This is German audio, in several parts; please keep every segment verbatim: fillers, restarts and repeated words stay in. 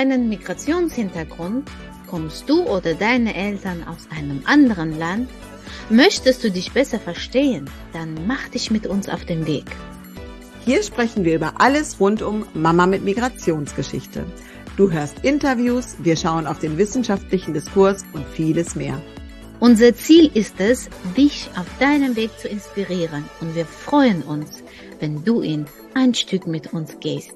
einen Migrationshintergrund? Kommst du oder deine Eltern aus einem anderen Land? Möchtest du dich besser verstehen? Dann mach dich mit uns auf den Weg. Hier sprechen wir über alles rund um Mama mit Migrationsgeschichte. Du hörst Interviews, wir schauen auf den wissenschaftlichen Diskurs und vieles mehr. Unser Ziel ist es, dich auf deinem Weg zu inspirieren, und wir freuen uns, wenn du ihn ein Stück mit uns gehst.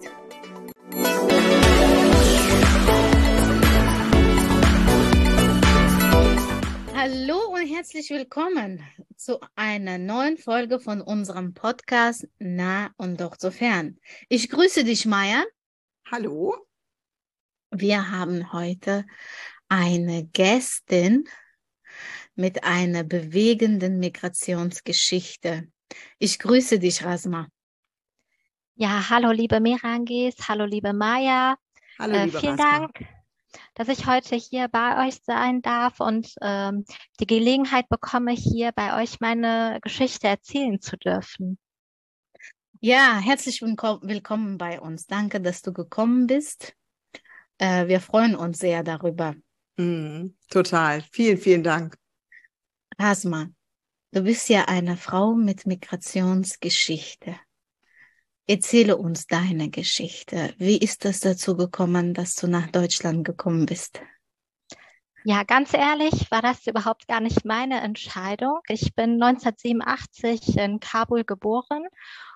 Hallo und herzlich willkommen zu einer neuen Folge von unserem Podcast Nah und doch so fern. Ich grüße dich, Maya. Hallo. Wir haben heute eine Gästin mit einer bewegenden Migrationsgeschichte. Ich grüße dich, Rasma. Ja, hallo liebe Merangis, hallo liebe Maya. Hallo äh, liebe Vielen Rasma. Dank, dass ich heute hier bei euch sein darf und ähm, die Gelegenheit bekomme, hier bei euch meine Geschichte erzählen zu dürfen. Ja, herzlich willkommen bei uns. Danke, dass du gekommen bist. Äh, wir freuen uns sehr darüber. Mm, total. Vielen, vielen Dank. Rasma, du bist ja eine Frau mit Migrationsgeschichte. Erzähle uns deine Geschichte. Wie ist es dazu gekommen, dass du nach Deutschland gekommen bist? Ja, ganz ehrlich, war das überhaupt gar nicht meine Entscheidung. Ich bin neunzehnhundertsiebenundachtzig in Kabul geboren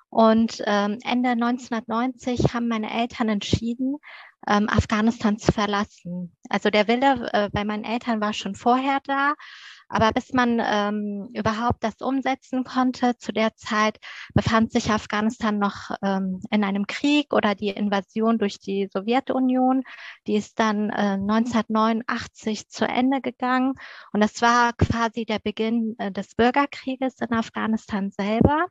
und ähm, Ende neunzehnhundertneunzig haben meine Eltern entschieden, ähm, Afghanistan zu verlassen. Also der Wille äh, bei meinen Eltern war schon vorher da, aber bis man ähm, überhaupt das umsetzen konnte, zu der Zeit befand sich Afghanistan noch ähm, in einem Krieg oder die Invasion durch die Sowjetunion. Die ist dann äh, neunzehnhundertneunundachtzig zu Ende gegangen und das war quasi der Beginn äh, des Bürgerkrieges in Afghanistan selber.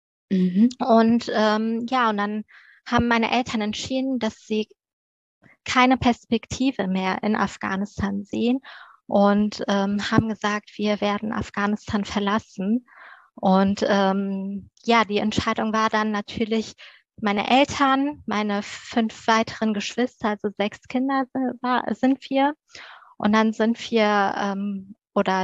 Mhm. Und ähm, ja, und dann haben meine Eltern entschieden, dass sie keine Perspektive mehr in Afghanistan sehen und ähm, haben gesagt, wir werden Afghanistan verlassen. Und ähm, ja, die Entscheidung war dann natürlich, meine Eltern, meine fünf weiteren Geschwister, also sechs Kinder war, sind wir. Und dann sind wir, ähm, oder,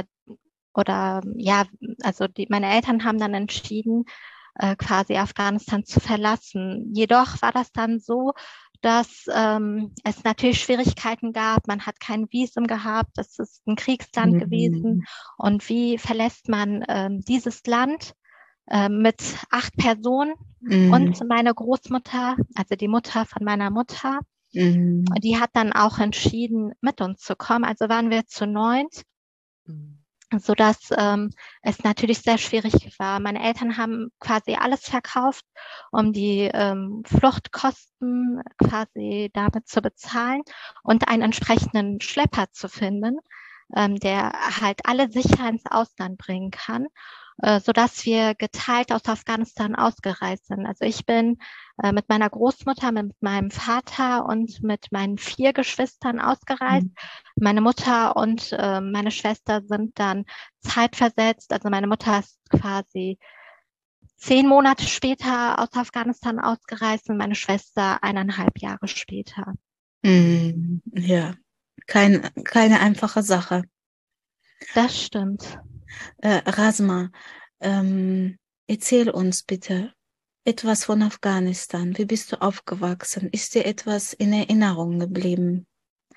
oder ja, also die, meine Eltern haben dann entschieden, äh, quasi Afghanistan zu verlassen. Jedoch war das dann so, dass ähm, es natürlich Schwierigkeiten gab. Man hat kein Visum gehabt. Das ist ein Kriegsland Mhm. gewesen. Und wie verlässt man ähm, dieses Land äh, mit acht Personen Mhm. und meine Großmutter, also die Mutter von meiner Mutter, Mhm. die hat dann auch entschieden, mit uns zu kommen. Also waren wir zu neunt. Mm. So dass ähm, es natürlich sehr schwierig war. Meine Eltern haben quasi alles verkauft, um die ähm, Fluchtkosten quasi damit zu bezahlen und einen entsprechenden Schlepper zu finden, ähm, der halt alle sicher ins Ausland bringen kann, äh, so dass wir geteilt aus Afghanistan ausgereist sind. Also ich bin äh, mit meiner Großmutter, mit meinem Vater und mit meinen vier Geschwistern ausgereist. Mhm. Meine Mutter und äh, meine Schwester sind dann zeitversetzt. Also meine Mutter ist quasi zehn Monate später aus Afghanistan ausgereist und meine Schwester eineinhalb Jahre später. Mhm. Ja, kein, keine einfache Sache. Das stimmt. Äh, Rasma, ähm, erzähl uns bitte etwas von Afghanistan. Wie bist du aufgewachsen? Ist dir etwas in Erinnerung geblieben?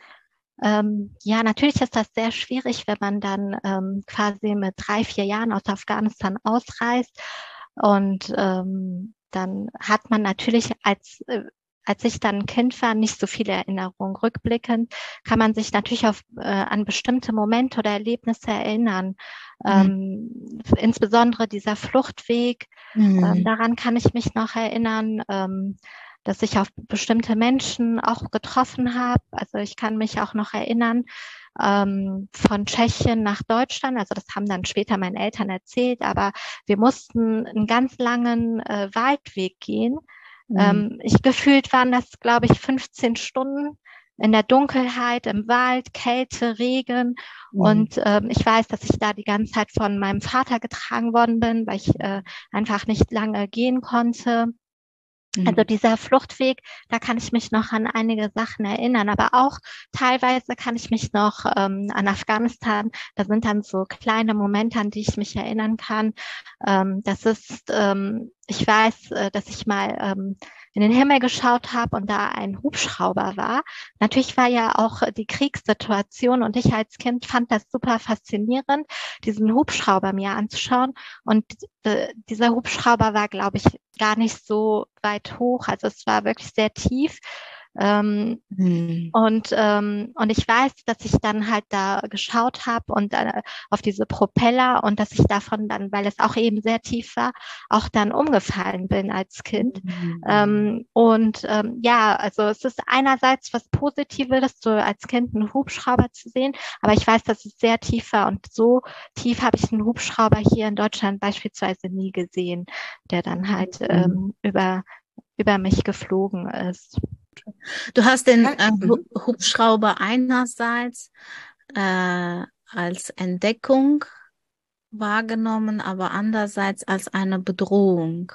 Ähm, ja, natürlich ist das sehr schwierig, wenn man dann ähm, quasi mit drei, vier Jahren aus Afghanistan ausreist. Und ähm, dann hat man natürlich als äh, als ich dann ein Kind war, nicht so viele Erinnerungen. Rückblickend kann man sich natürlich auf, äh, an bestimmte Momente oder Erlebnisse erinnern. Mhm. Ähm, insbesondere dieser Fluchtweg, ähm, Mhm. daran kann ich mich noch erinnern, ähm, dass ich auf bestimmte Menschen auch getroffen habe. Also ich kann mich auch noch erinnern, ähm, von Tschechien nach Deutschland. Also das haben dann später meine Eltern erzählt, aber wir mussten einen ganz langen äh, Waldweg gehen. Mhm. Ähm, ich gefühlt waren das, glaube ich, fünfzehn Stunden in der Dunkelheit, im Wald, Kälte, Regen. Mhm. Und ähm, ich weiß, dass ich da die ganze Zeit von meinem Vater getragen worden bin, weil ich äh, einfach nicht lange gehen konnte. Also dieser Fluchtweg, da kann ich mich noch an einige Sachen erinnern, aber auch teilweise kann ich mich noch ähm, an Afghanistan, da sind dann so kleine Momente, an die ich mich erinnern kann. Ähm, das ist, ähm, ich weiß, äh, dass ich mal ähm, in den Himmel geschaut habe und da ein Hubschrauber war. Natürlich war ja auch die Kriegssituation und ich als Kind fand das super faszinierend, diesen Hubschrauber mir anzuschauen. Und äh, dieser Hubschrauber war, glaube ich, gar nicht so weit hoch. Also es war wirklich sehr tief. Ähm, Mhm. und, ähm, und ich weiß, dass ich dann halt da geschaut habe und äh, auf diese Propeller und dass ich davon dann, weil es auch eben sehr tief war, auch dann umgefallen bin als Kind. Mhm. Ähm, und ähm, ja, also es ist einerseits was Positives, so als Kind einen Hubschrauber zu sehen, aber ich weiß, dass es sehr tief war und so tief habe ich einen Hubschrauber hier in Deutschland beispielsweise nie gesehen, der dann halt ähm, über, über mich geflogen ist. Du hast den äh, Mhm. Hu- Hubschrauber einerseits äh, als Entdeckung wahrgenommen, aber andererseits als eine Bedrohung,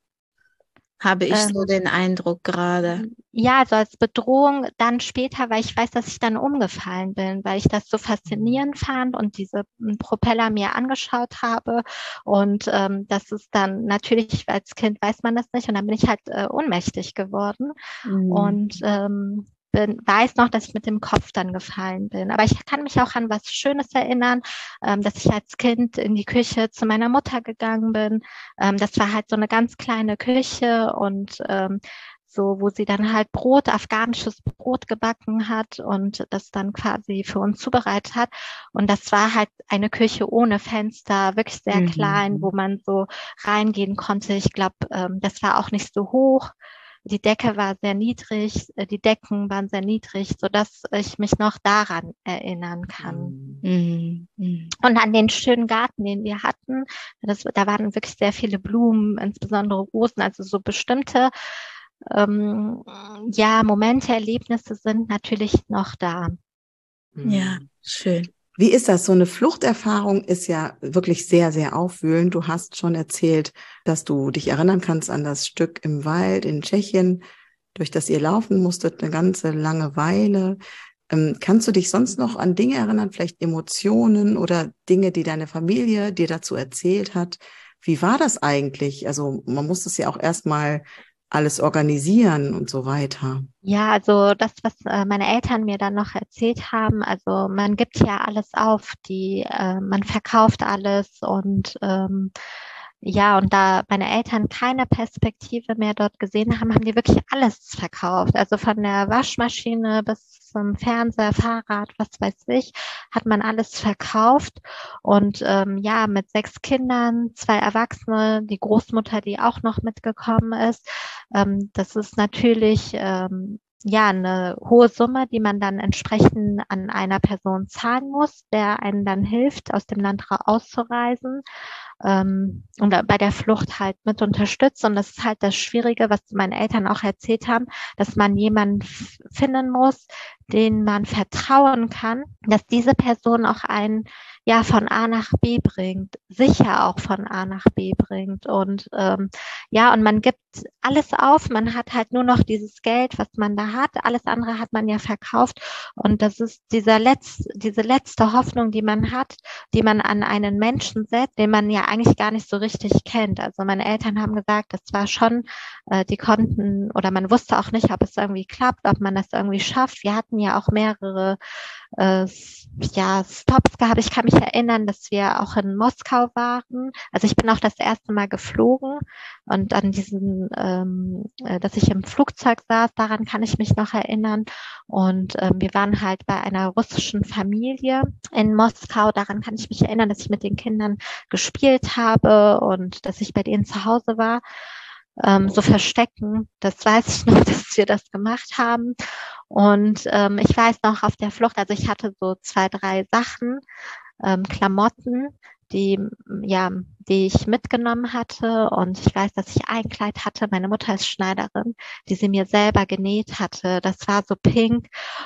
habe ich so Ähm, den Eindruck gerade. Ja, also als Bedrohung dann später, weil ich weiß, dass ich dann umgefallen bin, weil ich das so faszinierend fand und diese m, Propeller mir angeschaut habe. Und ähm, das ist dann natürlich, als Kind weiß man das nicht und dann bin ich halt äh, ohnmächtig geworden. Mhm. Und ähm, bin, weiß noch, dass ich mit dem Kopf dann gefallen bin. Aber ich kann mich auch an was Schönes erinnern, ähm, dass ich als Kind in die Küche zu meiner Mutter gegangen bin. Ähm, das war halt so eine ganz kleine Küche und ähm, so, wo sie dann halt Brot, afghanisches Brot gebacken hat und das dann quasi für uns zubereitet hat. Und das war halt eine Küche ohne Fenster, wirklich sehr klein, wo Mhm. man so reingehen konnte. Ich glaube, ähm, das war auch nicht so hoch. Die Decke war sehr niedrig, äh, die Decken waren sehr niedrig, so dass ich mich noch daran erinnern kann. Mhm. Mhm. Und an den schönen Garten, den wir hatten, das, da waren wirklich sehr viele Blumen, insbesondere Rosen, also so bestimmte ähm, ja, Momente, Erlebnisse sind natürlich noch da. Ja, schön. Wie ist das? So eine Fluchterfahrung ist ja wirklich sehr, sehr aufwühlend. Du hast schon erzählt, dass du dich erinnern kannst an das Stück im Wald in Tschechien, durch das ihr laufen musstet, eine ganze lange Weile. Ähm, kannst du dich sonst noch an Dinge erinnern, vielleicht Emotionen oder Dinge, die deine Familie dir dazu erzählt hat? Wie war das eigentlich? Also man muss das ja auch erstmal alles organisieren und so weiter. Ja, also das, was äh, meine Eltern mir dann noch erzählt haben, also man gibt ja alles auf, die, äh, man verkauft alles und ähm, ja, und da meine Eltern keine Perspektive mehr dort gesehen haben, haben die wirklich alles verkauft. Also von der Waschmaschine bis zum Fernseher, Fahrrad, was weiß ich, hat man alles verkauft. Und ähm, ja, mit sechs Kindern, zwei Erwachsene, die Großmutter, die auch noch mitgekommen ist, ähm, das ist natürlich ähm, ja eine hohe Summe, die man dann entsprechend an einer Person zahlen muss, der einen dann hilft, aus dem Land auszureisen ähm, und bei der Flucht halt mit unterstützt. Und das ist halt das Schwierige, was meine Eltern auch erzählt haben, dass man jemanden finden muss, den man vertrauen kann, dass diese Person auch einen ja von A nach B bringt, sicher auch von A nach B bringt. Und ähm, ja, und man gibt alles auf, man hat halt nur noch dieses Geld, was man da hat, alles andere hat man ja verkauft. Und das ist dieser Letz-, diese letzte Hoffnung, die man hat, die man an einen Menschen setzt, den man ja eigentlich gar nicht so richtig kennt. Also meine Eltern haben gesagt, das war schon, äh, die konnten, oder man wusste auch nicht, ob es irgendwie klappt, ob man das irgendwie schafft. Wir hatten ja auch mehrere äh, ja, Stops gehabt. Ich kann mich erinnern, dass wir auch in Moskau waren. Also ich bin auch das erste Mal geflogen und an diesen, ähm, äh, dass ich im Flugzeug saß, daran kann ich mich noch erinnern. Und ähm, wir waren halt bei einer russischen Familie in Moskau. Daran kann ich mich erinnern, dass ich mit den Kindern gespielt habe und dass ich bei denen zu Hause war. Ähm, so verstecken, das weiß ich noch, dass wir das gemacht haben. Und ähm, ich weiß noch auf der Flucht, also ich hatte so zwei, drei Sachen, ähm, Klamotten, die, ja, die ich mitgenommen hatte. Und ich weiß, dass ich ein Kleid hatte. Meine Mutter ist Schneiderin, die sie mir selber genäht hatte. Das war so pink.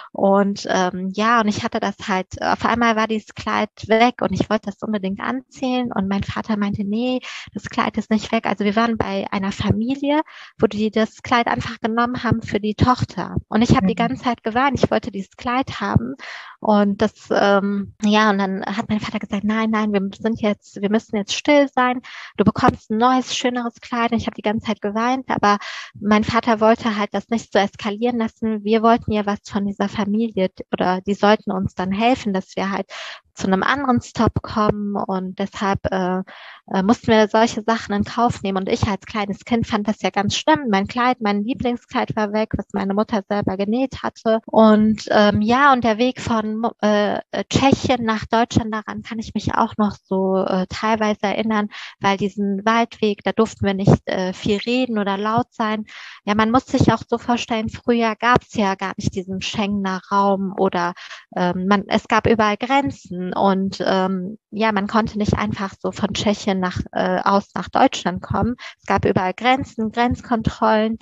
Und ähm, ja, und ich hatte das halt, auf einmal war dieses Kleid weg und ich wollte das unbedingt anziehen. Und mein Vater meinte, nee, das Kleid ist nicht weg. Also wir waren bei einer Familie, wo die das Kleid einfach genommen haben für die Tochter. Und ich habe Mhm. die ganze Zeit geweint. Ich wollte dieses Kleid haben. Und das, ähm, ja, und dann hat mein Vater gesagt, nein, nein, wir sind jetzt, wir müssen jetzt still sein. Du bekommst ein neues, schöneres Kleid. Und ich habe die ganze Zeit geweint, aber mein Vater wollte halt das nicht so eskalieren lassen. Wir wollten ja was von dieser Familie oder die sollten uns dann helfen, dass wir halt zu einem anderen Stop kommen und deshalb äh, äh, mussten wir solche Sachen in Kauf nehmen und ich als kleines Kind fand das ja ganz schlimm. Mein Kleid, mein Lieblingskleid war weg, was meine Mutter selber genäht hatte und ähm, ja, und der Weg von äh, Tschechien nach Deutschland, daran kann ich mich auch noch so äh, teilweise erinnern, weil diesen Waldweg, da durften wir nicht äh, viel reden oder laut sein. Ja, man muss sich auch so vorstellen, früher gab es ja gar nicht diesen Schengener Raum oder ähm, man, es gab überall Grenzen und ähm, ja, man konnte nicht einfach so von Tschechien nach, äh, aus nach Deutschland kommen. Es gab überall Grenzen, Grenzkontrollen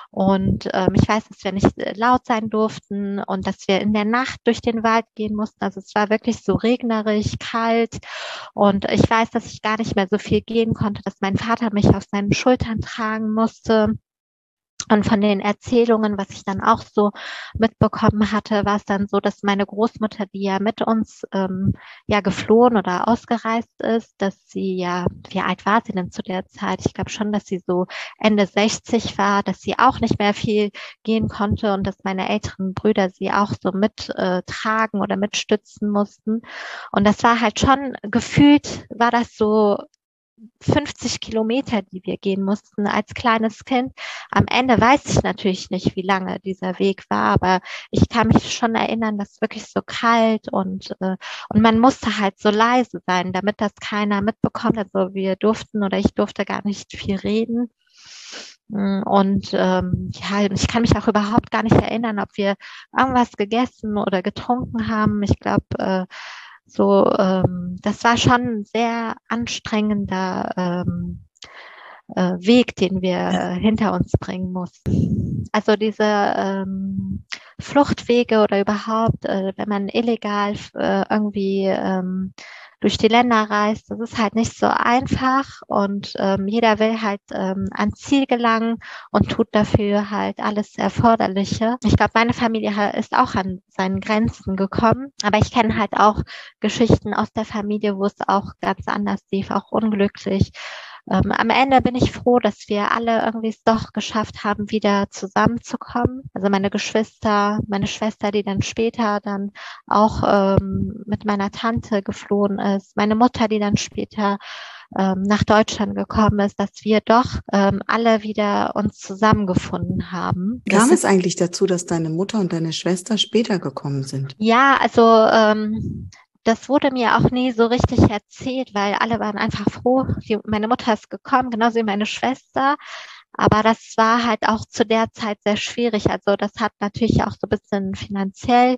und ähm, ich weiß, dass wir nicht äh, laut sein durften und dass wir in der Nacht durch den Wald gehen mussten. Also es war wirklich so regnerisch, kalt und ich weiß, dass ich gar nicht mehr so viel gehen konnte, dass mein Vater mich auf seinen Schultern tragen musste. Und von den Erzählungen, was ich dann auch so mitbekommen hatte, war es dann so, dass meine Großmutter, die ja mit uns ähm, ja geflohen oder ausgereist ist, dass sie ja, wie alt war sie denn zu der Zeit? Ich glaube schon, dass sie so Ende sechzig war, dass sie auch nicht mehr viel gehen konnte und dass meine älteren Brüder sie auch so mittragen äh, oder mitstützen mussten. Und das war halt schon gefühlt, war das so fünfzig Kilometer, die wir gehen mussten als kleines Kind. Am Ende weiß ich natürlich nicht, wie lange dieser Weg war, aber ich kann mich schon erinnern, dass es wirklich so kalt und, äh, und man musste halt so leise sein, damit das keiner mitbekommt. Also wir durften oder ich durfte gar nicht viel reden. Und ähm, ja, ich kann mich auch überhaupt gar nicht erinnern, ob wir irgendwas gegessen oder getrunken haben. Ich glaube, äh, so, ähm, das war schon ein sehr anstrengender ähm, äh, Weg, den wir äh, hinter uns bringen mussten. Also diese ähm, Fluchtwege oder überhaupt, äh, wenn man illegal äh, irgendwie ähm, durch die Länder reist, das ist halt nicht so einfach und ähm, jeder will halt ähm, ans Ziel gelangen und tut dafür halt alles Erforderliche. Ich glaube, meine Familie ist auch an seinen Grenzen gekommen, aber ich kenne halt auch Geschichten aus der Familie, wo es auch ganz anders lief, auch unglücklich. Ähm, am Ende bin ich froh, dass wir alle irgendwie es doch geschafft haben, wieder zusammenzukommen. Also meine Geschwister, meine Schwester, die dann später dann auch ähm, mit meiner Tante geflohen ist, meine Mutter, die dann später ähm, nach Deutschland gekommen ist, dass wir doch ähm, alle wieder uns zusammengefunden haben. Kam es eigentlich dazu, dass deine Mutter und deine Schwester später gekommen sind? Ja, also ähm, das wurde mir auch nie so richtig erzählt, weil alle waren einfach froh. Die, meine Mutter ist gekommen, genauso wie meine Schwester. Aber das war halt auch zu der Zeit sehr schwierig. Also das hat natürlich auch so ein bisschen finanziell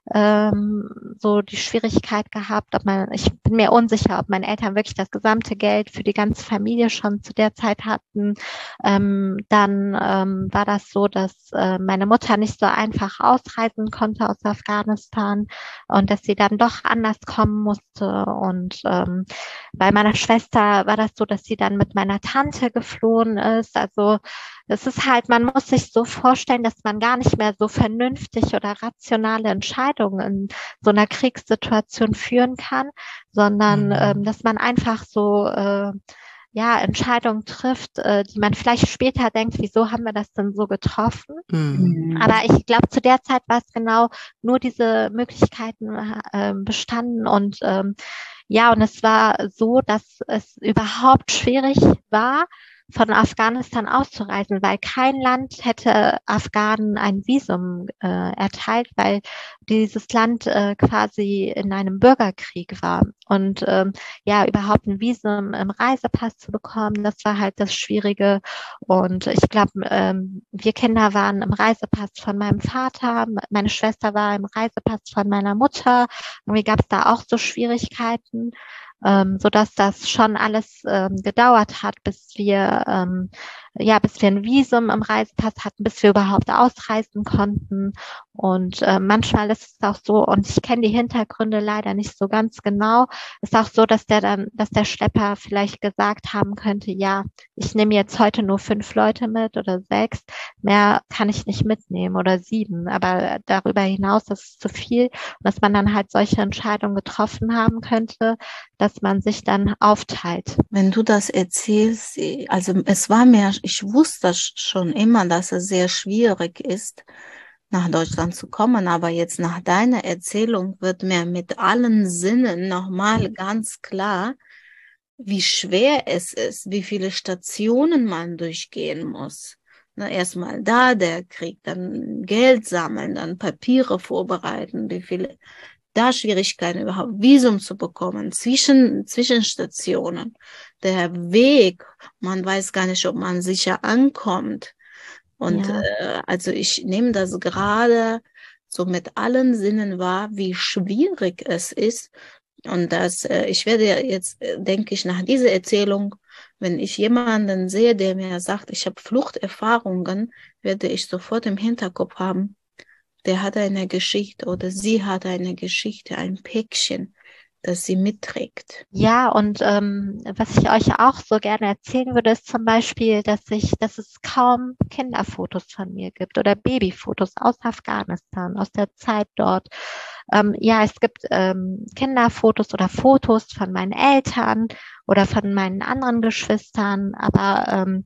ähm, so die Schwierigkeit gehabt, ob man, ich bin mir unsicher, ob meine Eltern wirklich das gesamte Geld für die ganze Familie schon zu der Zeit hatten. Ähm, dann ähm, war das so, dass äh, meine Mutter nicht so einfach ausreisen konnte aus Afghanistan und dass sie dann doch anders kommen musste. Und ähm, bei meiner Schwester war das so, dass sie dann mit meiner Tante geflohen ist. Also es ist halt, man muss sich so vorstellen, dass man gar nicht mehr so vernünftig oder rationale Entscheidungen in so einer Kriegssituation führen kann, sondern Mhm. ähm, dass man einfach so äh, ja Entscheidungen trifft, äh, die man vielleicht später denkt, wieso haben wir das denn so getroffen? Mhm. Aber ich glaube, zu der Zeit war es genau nur diese Möglichkeiten äh, bestanden und ähm, ja, und es war so, dass es überhaupt schwierig war, von Afghanistan auszureisen, weil kein Land hätte Afghanen ein Visum äh, erteilt, weil dieses Land äh, quasi in einem Bürgerkrieg war. Und ähm, ja, überhaupt ein Visum im Reisepass zu bekommen, das war halt das Schwierige. Und ich glaube, ähm, wir Kinder waren im Reisepass von meinem Vater, meine Schwester war im Reisepass von meiner Mutter. Irgendwie gab es da auch so Schwierigkeiten. ähm, so dass das schon alles ähm, gedauert hat, bis wir ähm, ja, bis wir ein Visum im Reisepass hatten, bis wir überhaupt ausreisen konnten. Und äh, manchmal ist es auch so, und ich kenne die Hintergründe leider nicht so ganz genau, ist auch so, dass der dann, dass der Schlepper vielleicht gesagt haben könnte, ja, ich nehme jetzt heute nur fünf Leute mit oder sechs, mehr kann ich nicht mitnehmen oder sieben, aber darüber hinaus ist es zu viel, und dass man dann halt solche Entscheidungen getroffen haben könnte, dass man sich dann aufteilt. Wenn du das erzählst, also es war mir, ich wusste schon immer, dass es sehr schwierig ist, nach Deutschland zu kommen, aber jetzt nach deiner Erzählung wird mir mit allen Sinnen nochmal ganz klar, wie schwer es ist, wie viele Stationen man durchgehen muss. Na, erstmal da der Krieg, dann Geld sammeln, dann Papiere vorbereiten, wie viele da Schwierigkeiten überhaupt Visum zu bekommen, zwischen Zwischenstationen, der Weg, man weiß gar nicht, ob man sicher ankommt. Und Ja. äh, also ich nehme das gerade so mit allen Sinnen wahr, wie schwierig es ist. Und das, äh, ich werde jetzt, äh, denke ich, nach dieser Erzählung, wenn ich jemanden sehe, der mir sagt, ich habe Fluchterfahrungen, werde ich sofort im Hinterkopf haben, der hat eine Geschichte oder sie hat eine Geschichte, ein Päckchen, das sie mitträgt. Ja, und ähm, was ich euch auch so gerne erzählen würde, ist zum Beispiel, dass ich, dass es kaum Kinderfotos von mir gibt oder Babyfotos aus Afghanistan, aus der Zeit dort. Ähm, ja, es gibt ähm, Kinderfotos oder Fotos von meinen Eltern oder von meinen anderen Geschwistern, aber ähm,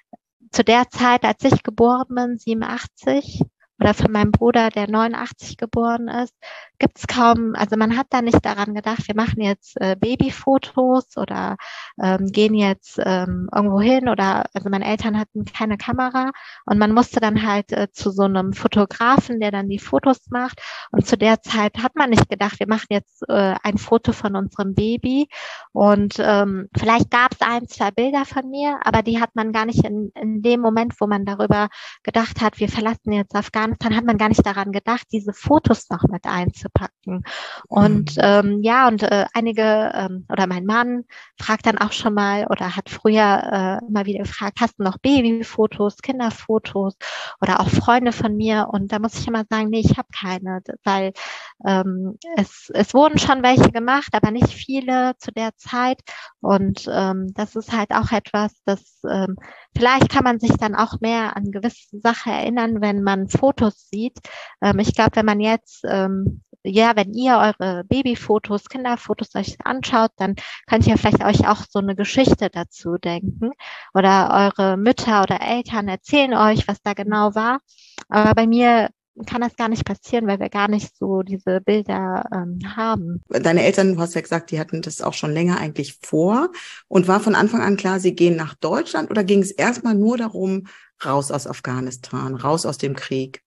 zu der Zeit, als ich geboren bin, siebenundachtzig, oder von meinem Bruder, der neunundachtzig geboren ist, gibt es kaum, also man hat da nicht daran gedacht, wir machen jetzt äh, Babyfotos oder ähm, gehen jetzt ähm, irgendwo hin, oder, also meine Eltern hatten keine Kamera und man musste dann halt äh, zu so einem Fotografen, der dann die Fotos macht, und zu der Zeit hat man nicht gedacht, wir machen jetzt äh, ein Foto von unserem Baby, und ähm, vielleicht gab es ein, zwei Bilder von mir, aber die hat man gar nicht in, in dem Moment, wo man darüber gedacht hat, wir verlassen jetzt Afghanistan, hat man gar nicht daran gedacht, diese Fotos noch mit einzupacken. Und Mhm. ähm, ja, und äh, einige ähm, oder mein Mann fragt dann auch schon mal oder hat früher äh, immer wieder gefragt, hast du noch Babyfotos, Kinderfotos oder auch Freunde von mir? Und da muss ich immer sagen, nee, ich habe keine, weil ähm, es, es wurden schon welche gemacht, aber nicht viele zu der Zeit. Und ähm, das ist halt auch etwas, das ähm, vielleicht kann man sich dann auch mehr an gewisse Sachen erinnern, wenn man Fotos sieht. Ähm, ich glaube, wenn man jetzt, ähm, ja, wenn ihr eure Babyfotos, Kinderfotos euch anschaut, dann könnt ihr vielleicht euch auch so eine Geschichte dazu denken. Oder eure Mütter oder Eltern erzählen euch, was da genau war. Aber bei mir kann das gar nicht passieren, weil wir gar nicht so diese Bilder ähm, haben. Deine Eltern, du hast ja gesagt, die hatten das auch schon länger eigentlich vor. Und war von Anfang an klar, sie gehen nach Deutschland, oder ging es erstmal nur darum, raus aus Afghanistan, raus aus dem Krieg?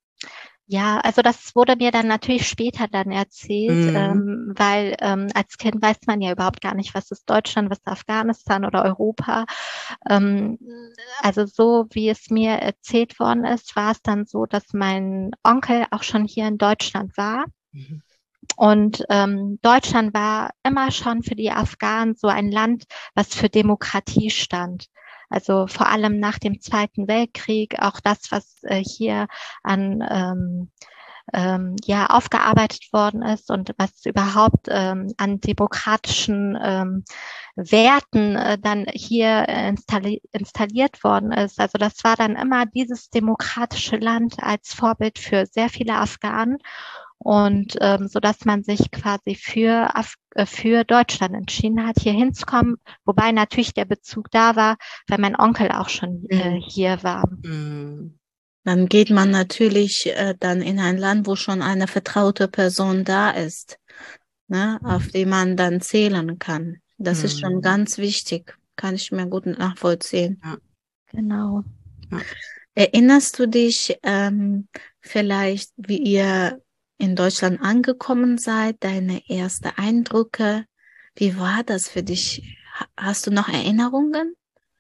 Ja, also das wurde mir dann natürlich später dann erzählt, Mhm. ähm, weil ähm, als Kind weiß man ja überhaupt gar nicht, was ist Deutschland, was ist Afghanistan oder Europa. Ähm, also so wie es mir erzählt worden ist, war es dann so, dass mein Onkel auch schon hier in Deutschland war. Mhm. Und ähm, Deutschland war immer schon für die Afghanen so ein Land, was für Demokratie stand. Also vor allem nach dem Zweiten Weltkrieg, auch das, was äh, hier an ähm, ähm, ja aufgearbeitet worden ist und was überhaupt ähm, an demokratischen ähm, Werten äh, dann hier installi installiert worden ist. Also das war dann immer dieses demokratische Land als Vorbild für sehr viele Afghanen. Und ähm, so dass man sich quasi für, Af äh, für Deutschland entschieden hat, hier hinzukommen, wobei natürlich der Bezug da war, weil mein Onkel auch schon äh, Mhm. hier war. Mhm. Dann geht man natürlich äh, dann in ein Land, wo schon eine vertraute Person da ist, ne, auf die man dann zählen kann. Das ist schon Mhm. ganz wichtig, kann ich mir gut nachvollziehen. Ja. Genau. Ja. Erinnerst du dich ähm, vielleicht, wie ihr in Deutschland angekommen seid, deine ersten Eindrücke? Wie war das für dich? Ha- Hast du noch Erinnerungen?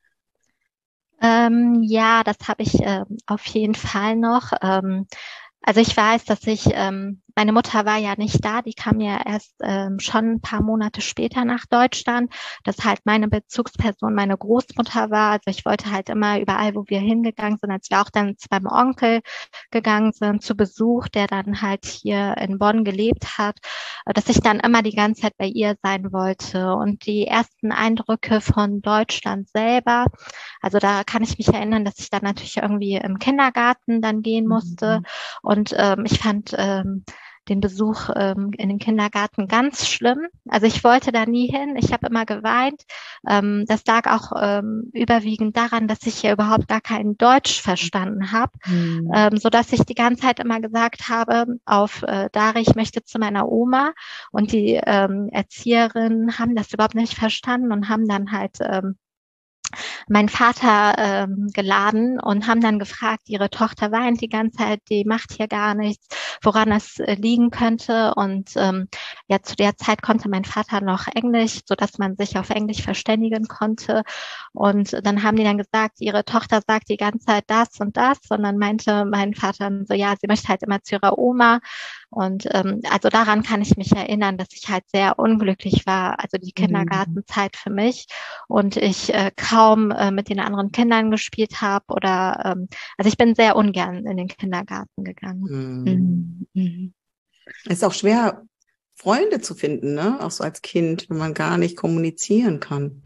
Ähm, ja, das habe ich ähm, auf jeden Fall noch. Ähm, also ich weiß, dass ich, ähm, meine Mutter war ja nicht da, die kam ja erst ähm, schon ein paar Monate später nach Deutschland, dass halt meine Bezugsperson meine Großmutter war. Also ich wollte halt immer überall, wo wir hingegangen sind, als wir auch dann zu meinem Onkel gegangen sind, zu Besuch, der dann halt hier in Bonn gelebt hat, dass ich dann immer die ganze Zeit bei ihr sein wollte. Und die ersten Eindrücke von Deutschland selber, also da kann ich mich erinnern, dass ich dann natürlich irgendwie im Kindergarten dann gehen musste. Mhm. Und ähm, ich fand ähm, den Besuch ähm, in den Kindergarten ganz schlimm. Also ich wollte da nie hin. Ich habe immer geweint. Ähm, das lag auch ähm, überwiegend daran, dass ich ja überhaupt gar kein Deutsch verstanden habe, mhm. ähm, so dass ich die ganze Zeit immer gesagt habe, auf äh, Dari, ich möchte zu meiner Oma. Und die ähm, Erzieherinnen haben das überhaupt nicht verstanden und haben dann halt ähm, meinen Vater ähm, geladen und haben dann gefragt, ihre Tochter weint die ganze Zeit, die macht hier gar nichts, woran das äh, liegen könnte. Und ähm, ja, zu der Zeit konnte mein Vater noch Englisch, so dass man sich auf Englisch verständigen konnte. Und dann haben die dann gesagt, ihre Tochter sagt die ganze Zeit das und das. Und dann meinte mein Vater so, ja, sie möchte halt immer zu ihrer Oma. Und ähm, also daran kann ich mich erinnern, dass ich halt sehr unglücklich war, also die Kindergartenzeit für mich. Und ich äh, kaum äh, mit den anderen Kindern gespielt habe oder ähm, also ich bin sehr ungern in den Kindergarten gegangen. Mhm. Mhm. Es ist auch schwer, Freunde zu finden, ne? Auch so als Kind, wenn man gar nicht kommunizieren kann.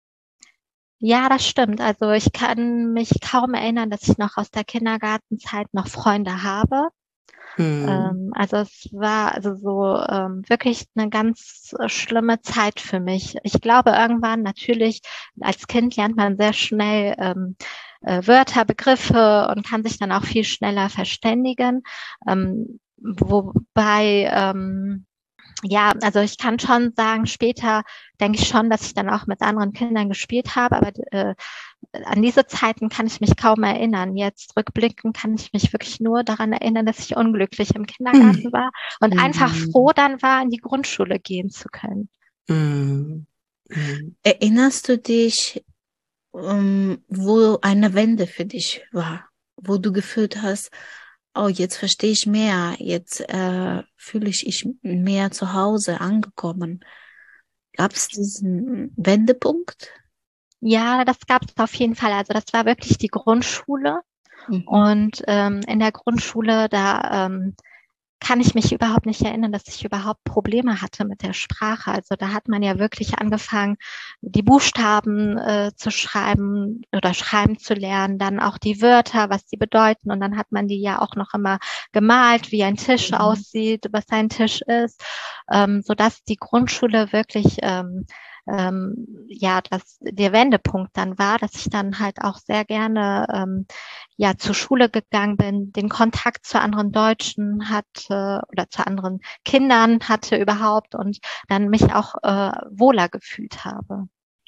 Ja, das stimmt. Also ich kann mich kaum erinnern, dass ich noch aus der Kindergartenzeit noch Freunde habe. Mhm. Ähm, also es war also so ähm, wirklich eine ganz schlimme Zeit für mich. Ich glaube, irgendwann natürlich als Kind lernt man sehr schnell ähm, äh, Wörter, Begriffe und kann sich dann auch viel schneller verständigen. Ähm, wobei ähm, ja, also ich kann schon sagen, später denke ich schon, dass ich dann auch mit anderen Kindern gespielt habe, aber äh, an diese Zeiten kann ich mich kaum erinnern. Jetzt rückblickend kann ich mich wirklich nur daran erinnern, dass ich unglücklich im Kindergarten war und mhm. einfach froh dann war, in die Grundschule gehen zu können. Mhm. Mhm. Erinnerst du dich, um, wo eine Wende für dich war, wo du gefühlt hast, oh, jetzt verstehe ich mehr, jetzt äh, fühle ich mich mehr zu Hause angekommen. Gab es diesen Wendepunkt? Ja, das gab es auf jeden Fall. Also das war wirklich die Grundschule. Mhm. Und ähm, in der Grundschule, da ähm, kann ich mich überhaupt nicht erinnern, dass ich überhaupt Probleme hatte mit der Sprache. Also da hat man ja wirklich angefangen, die Buchstaben äh, zu schreiben oder schreiben zu lernen, dann auch die Wörter, was die bedeuten. Und dann hat man die ja auch noch immer gemalt, wie ein Tisch mhm. aussieht, was ein Tisch ist, ähm, sodass die Grundschule wirklich ähm, ähm, ja, dass der Wendepunkt dann war, dass ich dann halt auch sehr gerne ähm, ja zur Schule gegangen bin, den Kontakt zu anderen Deutschen hatte oder zu anderen Kindern hatte überhaupt und dann mich auch äh, wohler gefühlt habe.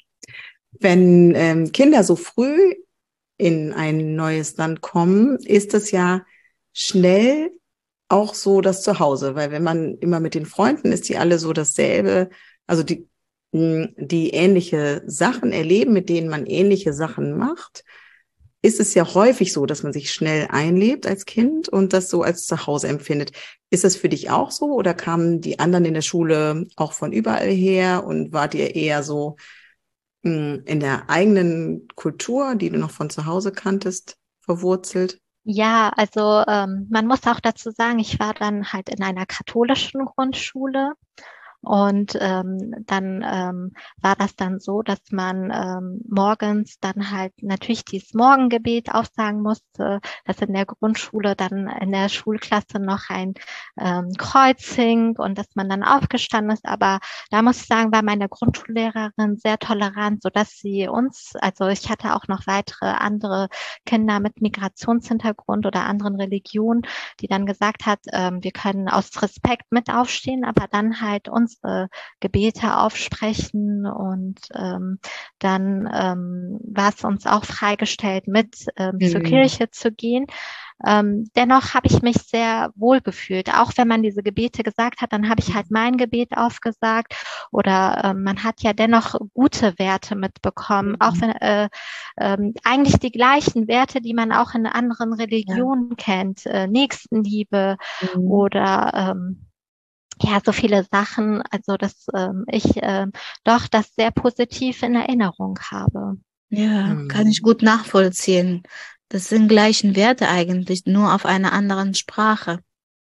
Wenn ähm, Kinder so früh in ein neues Land kommen, ist es ja schnell auch so das Zuhause, weil wenn man immer mit den Freunden ist, die alle so dasselbe, also die die ähnliche Sachen erleben, mit denen man ähnliche Sachen macht, ist es ja häufig so, dass man sich schnell einlebt als Kind und das so als Zuhause empfindet. Ist das für dich auch so oder kamen die anderen in der Schule auch von überall her und wart ihr eher so mh, in der eigenen Kultur, die du noch von zu Hause kanntest, verwurzelt? Ja, also ähm, man muss auch dazu sagen, ich war dann halt in einer katholischen Grundschule. Und ähm, dann ähm, war das dann so, dass man ähm, morgens dann halt natürlich dieses Morgengebet aufsagen musste, dass in der Grundschule dann in der Schulklasse noch ein ähm, Kreuz hing und dass man dann aufgestanden ist. Aber da muss ich sagen, war meine Grundschullehrerin sehr tolerant, so dass sie uns, also ich hatte auch noch weitere andere Kinder mit Migrationshintergrund oder anderen Religionen, die dann gesagt hat, ähm, wir können aus Respekt mit aufstehen, aber dann halt uns unsere Gebete aufsprechen und ähm, dann ähm, war es uns auch freigestellt, mit ähm, mhm. zur Kirche zu gehen. Ähm, dennoch habe ich mich sehr wohl gefühlt, auch wenn man diese Gebete gesagt hat, dann habe ich halt mein Gebet aufgesagt oder äh, man hat ja dennoch gute Werte mitbekommen, mhm. auch wenn äh, äh, eigentlich die gleichen Werte, die man auch in anderen Religionen ja. kennt, äh, Nächstenliebe mhm. oder ähm, ja, so viele Sachen, also dass ähm, ich äh, doch das sehr positiv in Erinnerung habe. Ja, mhm. kann ich gut nachvollziehen. Das sind gleichen Werte eigentlich, nur auf einer anderen Sprache.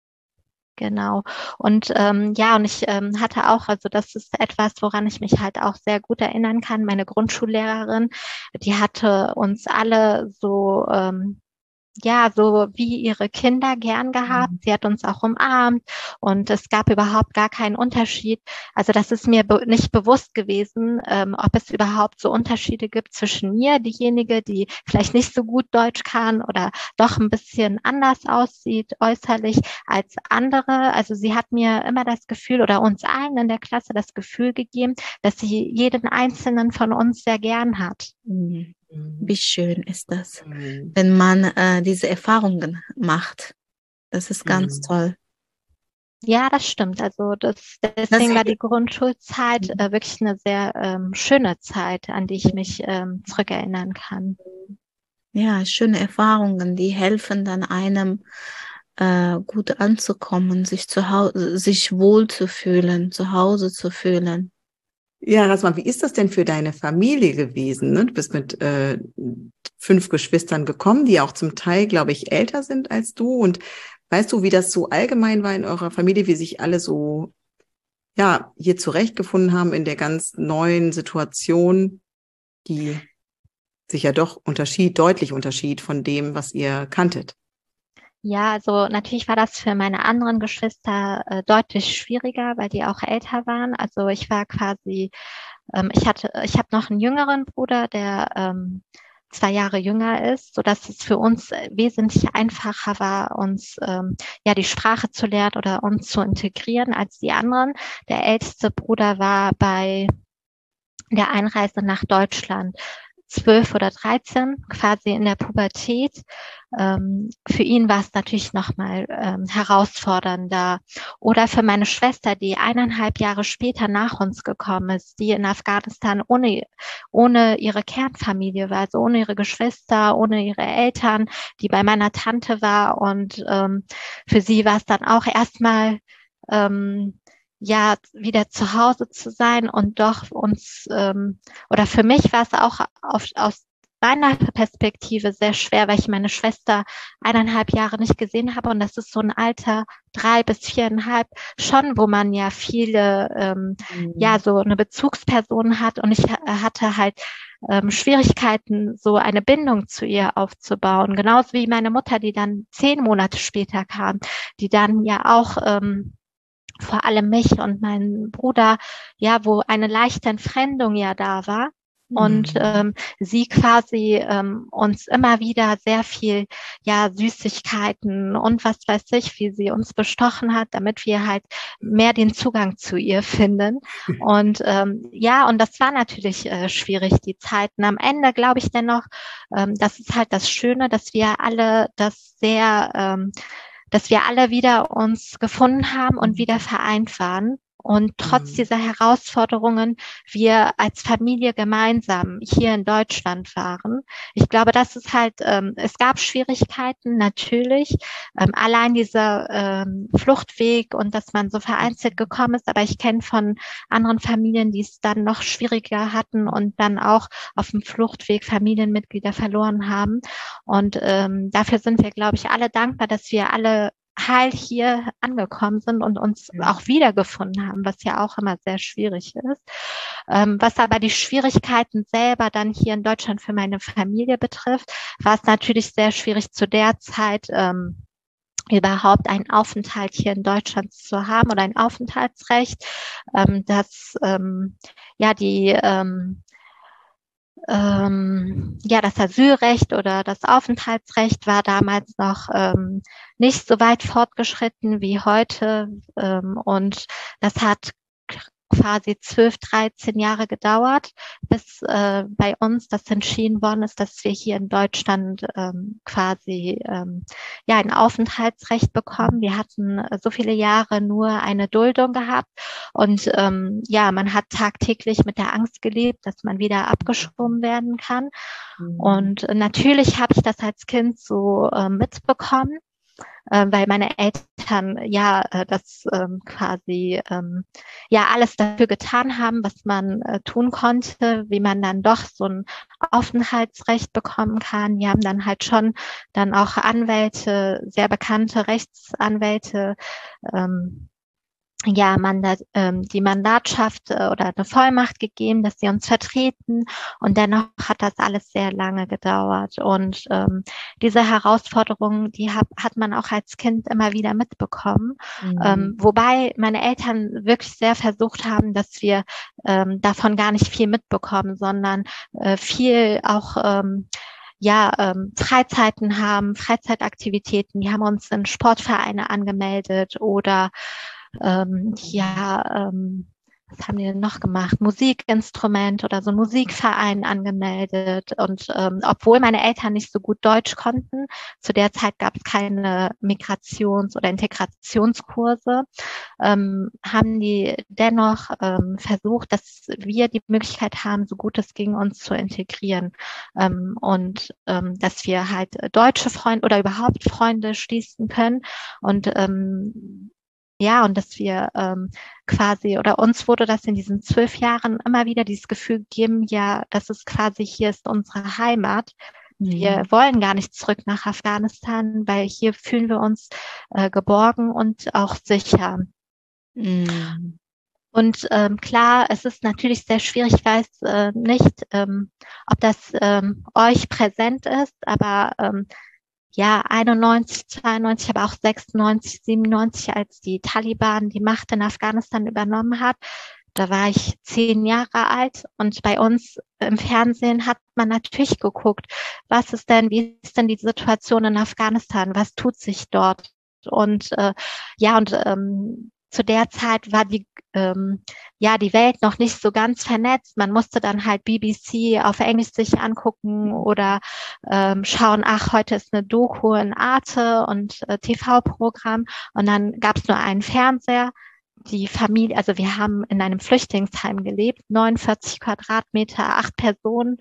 Genau. Und ähm, ja, und ich ähm, hatte auch, also das ist etwas, woran ich mich halt auch sehr gut erinnern kann. Meine Grundschullehrerin, die hatte uns alle so ähm, ja, so wie ihre Kinder gern gehabt. Sie hat uns auch umarmt und es gab überhaupt gar keinen Unterschied. Also das ist mir be- nicht bewusst gewesen, ähm, ob es überhaupt so Unterschiede gibt zwischen mir, diejenige, die vielleicht nicht so gut Deutsch kann oder doch ein bisschen anders aussieht äußerlich als andere. Also sie hat mir immer das Gefühl oder uns allen in der Klasse das Gefühl gegeben, dass sie jeden einzelnen von uns sehr gern hat. Mhm. Wie schön ist das, mhm. wenn man äh, diese Erfahrungen macht. Das ist ganz mhm. toll. Ja, das stimmt. Also das, deswegen das war die Grundschulzeit äh, wirklich eine sehr ähm, schöne Zeit, an die ich mich ähm, zurückerinnern kann. Ja, schöne Erfahrungen, die helfen dann einem äh, gut anzukommen, sich zu Hause, sich wohl zu fühlen, zu Hause zu fühlen. Ja, Rasma, wie ist das denn für deine Familie gewesen? Ne? Du bist mit äh, fünf Geschwistern gekommen, die auch zum Teil, glaube ich, älter sind als du. Und weißt du, wie das so allgemein war in eurer Familie, wie sich alle so ja hier zurechtgefunden haben in der ganz neuen Situation, die sich ja doch unterschied, deutlich unterschied von dem, was ihr kanntet? Ja, also natürlich war das für meine anderen Geschwister äh, deutlich schwieriger, weil die auch älter waren. Also ich war quasi, ähm, ich hatte, ich habe noch einen jüngeren Bruder, der ähm, zwei Jahre jünger ist, so dass es für uns wesentlich einfacher war, uns ähm, ja die Sprache zu lernen oder uns zu integrieren als die anderen. Der älteste Bruder war bei der Einreise nach Deutschland zwölf oder dreizehn, quasi in der Pubertät. Ähm, für ihn war es natürlich nochmal ähm, herausfordernder. Oder für meine Schwester, die eineinhalb Jahre später nach uns gekommen ist, die in Afghanistan ohne, ohne ihre Kernfamilie war, also ohne ihre Geschwister, ohne ihre Eltern, die bei meiner Tante war. Und ähm, für sie war es dann auch erstmal ähm, ja, wieder zu Hause zu sein und doch uns, ähm, oder für mich war es auch auf, aus meiner Perspektive sehr schwer, weil ich meine Schwester eineinhalb Jahre nicht gesehen habe und das ist so ein Alter, drei bis viereinhalb, schon, wo man ja viele, ähm, mhm. ja, so eine Bezugsperson hat und ich hatte halt ähm, Schwierigkeiten, so eine Bindung zu ihr aufzubauen, genauso wie meine Mutter, die dann zehn Monate später kam, die dann ja auch ähm, vor allem mich und meinen Bruder, ja, wo eine leichte Entfremdung ja da war. Und mhm. ähm, sie quasi ähm, uns immer wieder sehr viel, ja, Süßigkeiten und was weiß ich, wie sie uns bestochen hat, damit wir halt mehr den Zugang zu ihr finden. Und ähm, ja, und das war natürlich äh, schwierig, die Zeiten. Am Ende glaube ich dennoch, ähm, das ist halt das Schöne, dass wir alle das sehr ähm, dass wir alle wieder uns gefunden haben und wieder vereint waren. Und trotz mhm. dieser Herausforderungen wir als Familie gemeinsam hier in Deutschland waren. Ich glaube, das ist halt, ähm, es gab Schwierigkeiten natürlich, ähm, allein dieser ähm, Fluchtweg und dass man so vereinzelt gekommen ist. Aber ich kenne von anderen Familien, die es dann noch schwieriger hatten und dann auch auf dem Fluchtweg Familienmitglieder verloren haben. Und ähm, dafür sind wir, glaube ich, alle dankbar, dass wir alle heil hier angekommen sind und uns ja. auch wiedergefunden haben, was ja auch immer sehr schwierig ist. Ähm, was aber die Schwierigkeiten selber dann hier in Deutschland für meine Familie betrifft, war es natürlich sehr schwierig zu der Zeit, ähm, überhaupt einen Aufenthalt hier in Deutschland zu haben oder ein Aufenthaltsrecht, ähm, das ähm, ja die ähm, Ähm, ja, das Asylrecht oder das Aufenthaltsrecht war damals noch ähm, nicht so weit fortgeschritten wie heute. Ähm, und das hat quasi zwölf, dreizehn Jahre gedauert, bis äh, bei uns das entschieden worden ist, dass wir hier in Deutschland ähm, quasi ähm, ja ein Aufenthaltsrecht bekommen. Wir hatten äh, so viele Jahre nur eine Duldung gehabt und ähm, ja, man hat tagtäglich mit der Angst gelebt, dass man wieder abgeschoben werden kann. Mhm. Und äh, natürlich habe ich das als Kind so äh, mitbekommen, äh, weil meine Eltern ja äh, das ähm, quasi ähm, ja alles dafür getan haben, was man äh, tun konnte, wie man dann doch so ein Aufenthaltsrecht bekommen kann. Die haben dann halt schon dann auch Anwälte, sehr bekannte Rechtsanwälte, ähm, ja, Mandat, ähm, die Mandatschaft äh, oder eine Vollmacht gegeben, dass sie uns vertreten. Und dennoch hat das alles sehr lange gedauert. Und ähm, diese Herausforderungen, die hab, hat man auch als Kind immer wieder mitbekommen. Mhm. Ähm, wobei meine Eltern wirklich sehr versucht haben, dass wir ähm, davon gar nicht viel mitbekommen, sondern äh, viel auch ähm, ja, ähm, Freizeiten haben, Freizeitaktivitäten. Die haben uns in Sportvereine angemeldet oder Ähm, ja, ähm, was haben die denn noch gemacht? Musikinstrument oder so ein Musikverein angemeldet. Und ähm, obwohl meine Eltern nicht so gut Deutsch konnten, zu der Zeit gab es keine Migrations- oder Integrationskurse, ähm, haben die dennoch ähm, versucht, dass wir die Möglichkeit haben, so gut es ging, uns zu integrieren. Ähm, und ähm, dass wir halt deutsche Freunde oder überhaupt Freunde schließen können. Und ähm, ja, und dass wir ähm, quasi, oder uns wurde das in diesen zwölf Jahren immer wieder dieses Gefühl gegeben, ja, das ist quasi, hier ist unsere Heimat. Mhm. Wir wollen gar nicht zurück nach Afghanistan, weil hier fühlen wir uns äh, geborgen und auch sicher. Mhm. Und ähm, klar, es ist natürlich sehr schwierig, ich weiß äh, nicht, ähm, ob das ähm, euch präsent ist, aber ähm, ja, einundneunzig, zweiundneunzig, aber auch sechsundneunzig, siebenundneunzig, als die Taliban die Macht in Afghanistan übernommen hat. Da war ich zehn Jahre alt und bei uns im Fernsehen hat man natürlich geguckt, was ist denn, wie ist denn die Situation in Afghanistan, was tut sich dort? Und äh, ja, und ähm, zu der Zeit war die ähm, ja die Welt noch nicht so ganz vernetzt. Man musste dann halt B B C auf Englisch sich angucken oder ähm, schauen, ach, heute ist eine Doku in Arte und äh, T V-Programm. Und dann gab es nur einen Fernseher. Die Familie, also wir haben in einem Flüchtlingsheim gelebt, neunundvierzig Quadratmeter, acht Personen,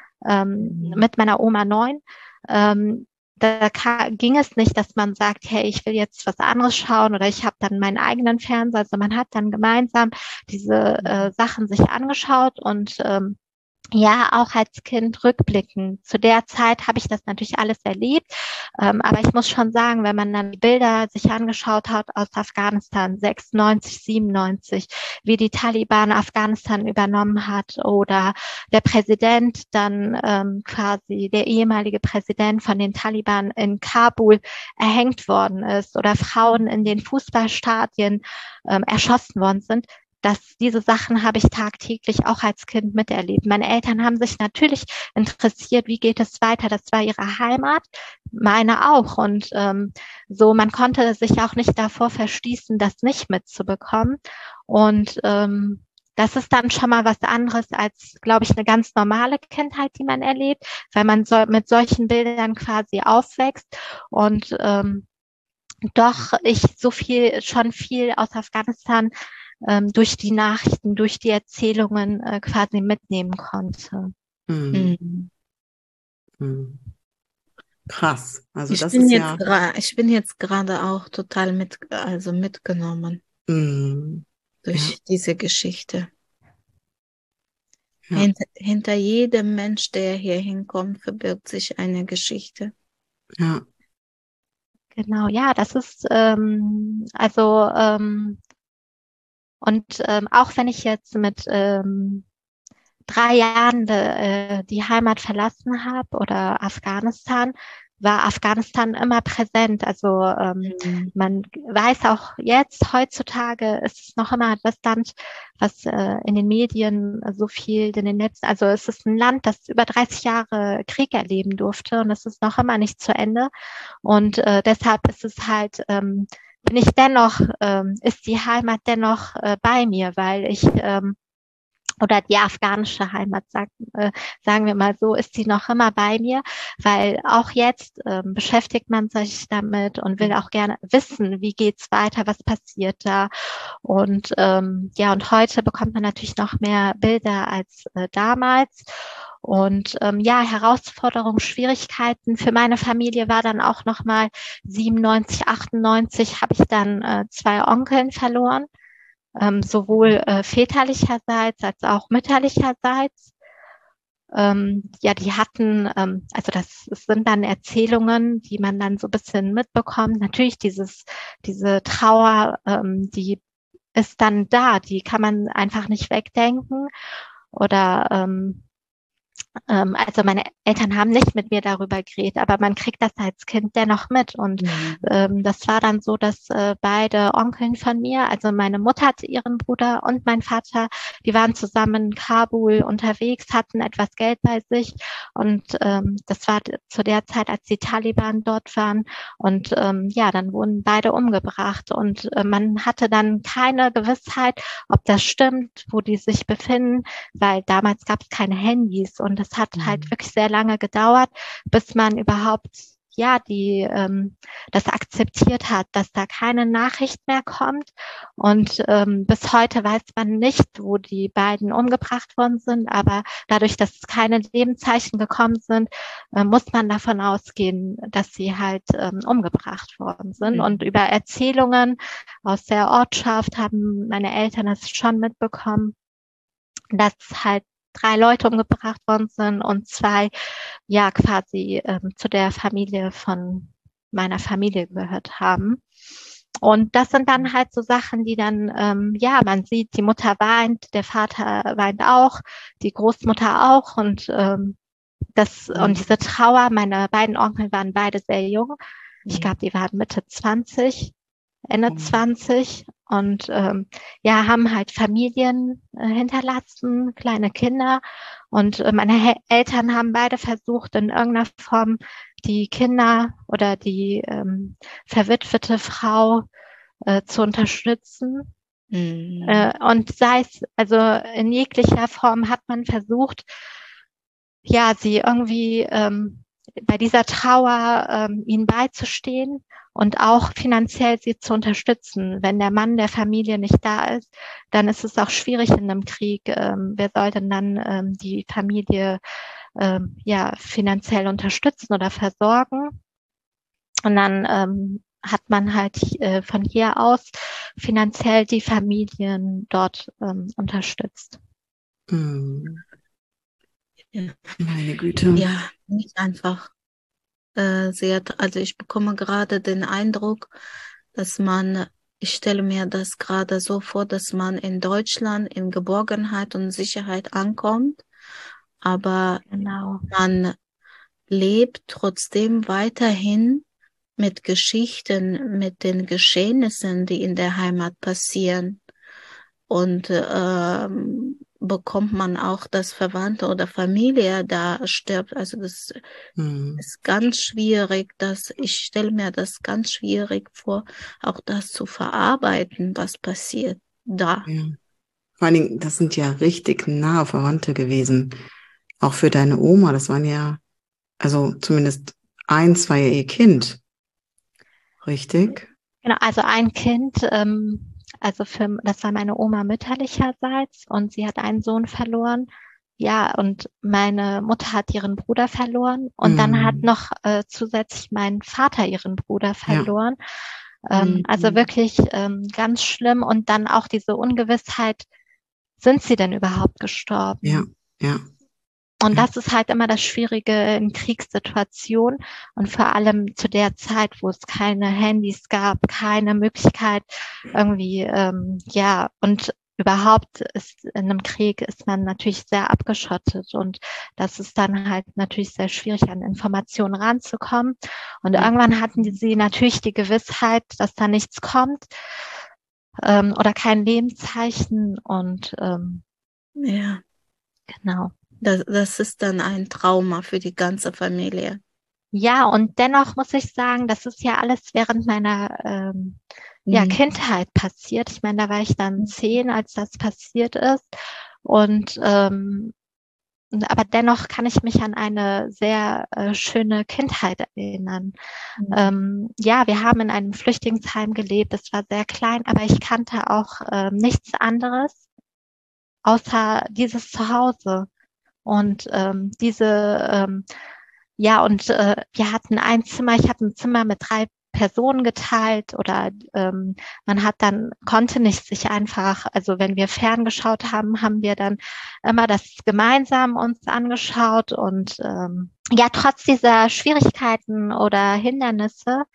ähm, mhm. mit meiner Oma neun. Ähm, Da ging es nicht, dass man sagt, hey, ich will jetzt was anderes schauen oder ich habe dann meinen eigenen Fernseher. Also man hat dann gemeinsam diese äh, Sachen sich angeschaut und ähm, ja, auch als Kind rückblickend. Zu der Zeit habe ich das natürlich alles erlebt. Ähm, aber ich muss schon sagen, wenn man dann die Bilder sich angeschaut hat aus Afghanistan, sechsundneunzig, siebenundneunzig, wie die Taliban Afghanistan übernommen hat oder der Präsident dann ähm, quasi, der ehemalige Präsident von den Taliban in Kabul erhängt worden ist oder Frauen in den Fußballstadien ähm, erschossen worden sind, dass diese Sachen habe ich tagtäglich auch als Kind miterlebt. Meine Eltern haben sich natürlich interessiert, wie geht es weiter? Das war ihre Heimat, meine auch. Und ähm, so, man konnte sich auch nicht davor verschließen, das nicht mitzubekommen. Und ähm, das ist dann schon mal was anderes als, glaube ich, eine ganz normale Kindheit, die man erlebt, weil man so, mit solchen Bildern quasi aufwächst und ähm, doch ich so viel, schon viel aus Afghanistan ähm, durch die Nachrichten, durch die Erzählungen äh, quasi mitnehmen konnte. Mhm. Mhm. Mhm. Krass. Also ich das bin ist jetzt ja. Ich bin jetzt gerade auch total mit, also mitgenommen Mhm. durch ja. diese Geschichte. Ja. Hinter, hinter jedem Mensch, der hier hinkommt, verbirgt sich eine Geschichte. Ja. Genau, ja, das ist ähm, also ähm, und ähm, auch wenn ich jetzt mit ähm, drei Jahren de, äh, die Heimat verlassen habe oder Afghanistan, war Afghanistan immer präsent. Also ähm, mhm. man weiß auch jetzt, heutzutage ist es noch immer das Land, was äh, in den Medien so viel in den Netzen, also es ist ein Land, das über dreißig Jahre Krieg erleben durfte und es ist noch immer nicht zu Ende. Und äh, deshalb ist es halt ähm, bin ich dennoch, ähm, ist die Heimat dennoch äh, bei mir, weil ich, ähm, oder die afghanische Heimat, sag, äh, sagen wir mal so, ist sie noch immer bei mir, weil auch jetzt ähm, beschäftigt man sich damit und will auch gerne wissen, wie geht's weiter, was passiert da. Und ähm, ja, und heute bekommt man natürlich noch mehr Bilder als äh, damals. Und ähm, ja, Herausforderungen, Schwierigkeiten für meine Familie war dann auch nochmal siebenundneunzig, achtundneunzig habe ich dann äh, zwei Onkeln verloren, ähm, sowohl äh, väterlicherseits als auch mütterlicherseits. Ähm, ja, die hatten, ähm, also das, das sind dann Erzählungen, die man dann so ein bisschen mitbekommt. Natürlich dieses, diese Trauer, ähm, die ist dann da, die kann man einfach nicht wegdenken. Oder ähm, ähm, also meine Eltern haben nicht mit mir darüber geredet, aber man kriegt das als Kind dennoch mit. Und Mhm. ähm, das war dann so, dass äh, beide Onkeln von mir, also meine Mutter hatte ihren Bruder und mein Vater, die waren zusammen in Kabul unterwegs, hatten etwas Geld bei sich. Und ähm, das war zu der Zeit, als die Taliban dort waren. Und ähm, ja, dann wurden beide umgebracht. Und äh, man hatte dann keine Gewissheit, ob das stimmt, wo die sich befinden, weil damals gab es keine Handys und es hat Mhm. halt wirklich sehr lange gedauert, bis man überhaupt ja die ähm, das akzeptiert hat, dass da keine Nachricht mehr kommt. Und ähm, bis heute weiß man nicht, wo die beiden umgebracht worden sind, aber dadurch, dass keine Lebenszeichen gekommen sind, äh, muss man davon ausgehen, dass sie halt ähm, umgebracht worden sind. Mhm. Und über Erzählungen aus der Ortschaft haben meine Eltern es schon mitbekommen, dass halt drei Leute umgebracht worden sind und zwei ja quasi ähm, zu der Familie von meiner Familie gehört haben. Und das sind dann halt so Sachen, die dann, ähm, ja, man sieht, die Mutter weint, der Vater weint auch, die Großmutter auch und ähm, das Mhm. und diese Trauer, meine beiden Onkel waren beide sehr jung. Ich Mhm. glaube, die waren Mitte zwanzig, Ende Mhm. zwanzig und ähm, ja, haben halt Familien äh, hinterlassen, kleine Kinder. Und äh, meine He Eltern haben beide versucht, in irgendeiner Form die Kinder oder die ähm, verwitwete Frau äh, zu unterstützen. Mhm. Äh, und sei es, also in jeglicher Form hat man versucht, ja, sie irgendwie ähm, bei dieser Trauer ähm, ihnen beizustehen und auch finanziell sie zu unterstützen. Wenn der Mann der Familie nicht da ist, dann ist es auch schwierig in einem Krieg. Ähm, wer soll denn dann ähm, die Familie ähm, ja finanziell unterstützen oder versorgen? Und dann ähm, hat man halt äh, von hier aus finanziell die Familien dort ähm, unterstützt. Mhm. Ja. Meine Güte. Ja, nicht einfach. Äh, sehr, also ich bekomme gerade den Eindruck, dass man, ich stelle mir das gerade so vor, dass man in Deutschland in Geborgenheit und Sicherheit ankommt, aber Genau. man lebt trotzdem weiterhin mit Geschichten, mit den Geschehnissen, die in der Heimat passieren. Und ähm, bekommt man auch, dass Verwandte oder Familie da stirbt. Also das Mhm. ist ganz schwierig, dass ich stelle mir das ganz schwierig vor, auch das zu verarbeiten, was passiert da. Ja. Vor allen Dingen, das sind ja richtig nahe Verwandte gewesen. Auch für deine Oma, das waren ja, also zumindest eins war ja ihr Kind, richtig? Genau, also ein Kind, ähm, also für, das war meine Oma mütterlicherseits und sie hat einen Sohn verloren. Ja, und meine Mutter hat ihren Bruder verloren und dann hat Mhm. noch äh, zusätzlich mein Vater ihren Bruder Ja. verloren. Ähm, Mhm. also wirklich ähm, ganz schlimm und dann auch diese Ungewissheit, sind sie denn überhaupt gestorben? Ja, ja. Und Ja. das ist halt immer das Schwierige in Kriegssituationen und vor allem zu der Zeit, wo es keine Handys gab, keine Möglichkeit irgendwie, ähm, ja, und überhaupt ist in einem Krieg ist man natürlich sehr abgeschottet und das ist dann halt natürlich sehr schwierig, an Informationen ranzukommen. Und irgendwann hatten sie natürlich die Gewissheit, dass da nichts kommt ähm, oder kein Lebenszeichen und ähm, Ja, genau. das, das ist dann ein Trauma für die ganze Familie. Ja, und dennoch muss ich sagen, das ist ja alles während meiner ähm, ja, Mhm. Kindheit passiert. Ich meine, da war ich dann zehn, als das passiert ist. Und ähm, aber dennoch kann ich mich an eine sehr äh, schöne Kindheit erinnern. Mhm. Ähm, ja, wir haben in einem Flüchtlingsheim gelebt. Es war sehr klein, aber ich kannte auch ähm, nichts anderes außer dieses Zuhause. Und ähm, diese, ähm, ja, und äh, wir hatten ein Zimmer, ich habe ein Zimmer mit drei Personen geteilt oder ähm, man hat dann, konnte nicht sich einfach, also wenn wir ferngeschaut haben, haben wir dann immer das gemeinsam uns angeschaut und ähm, ja, trotz dieser Schwierigkeiten oder Hindernisse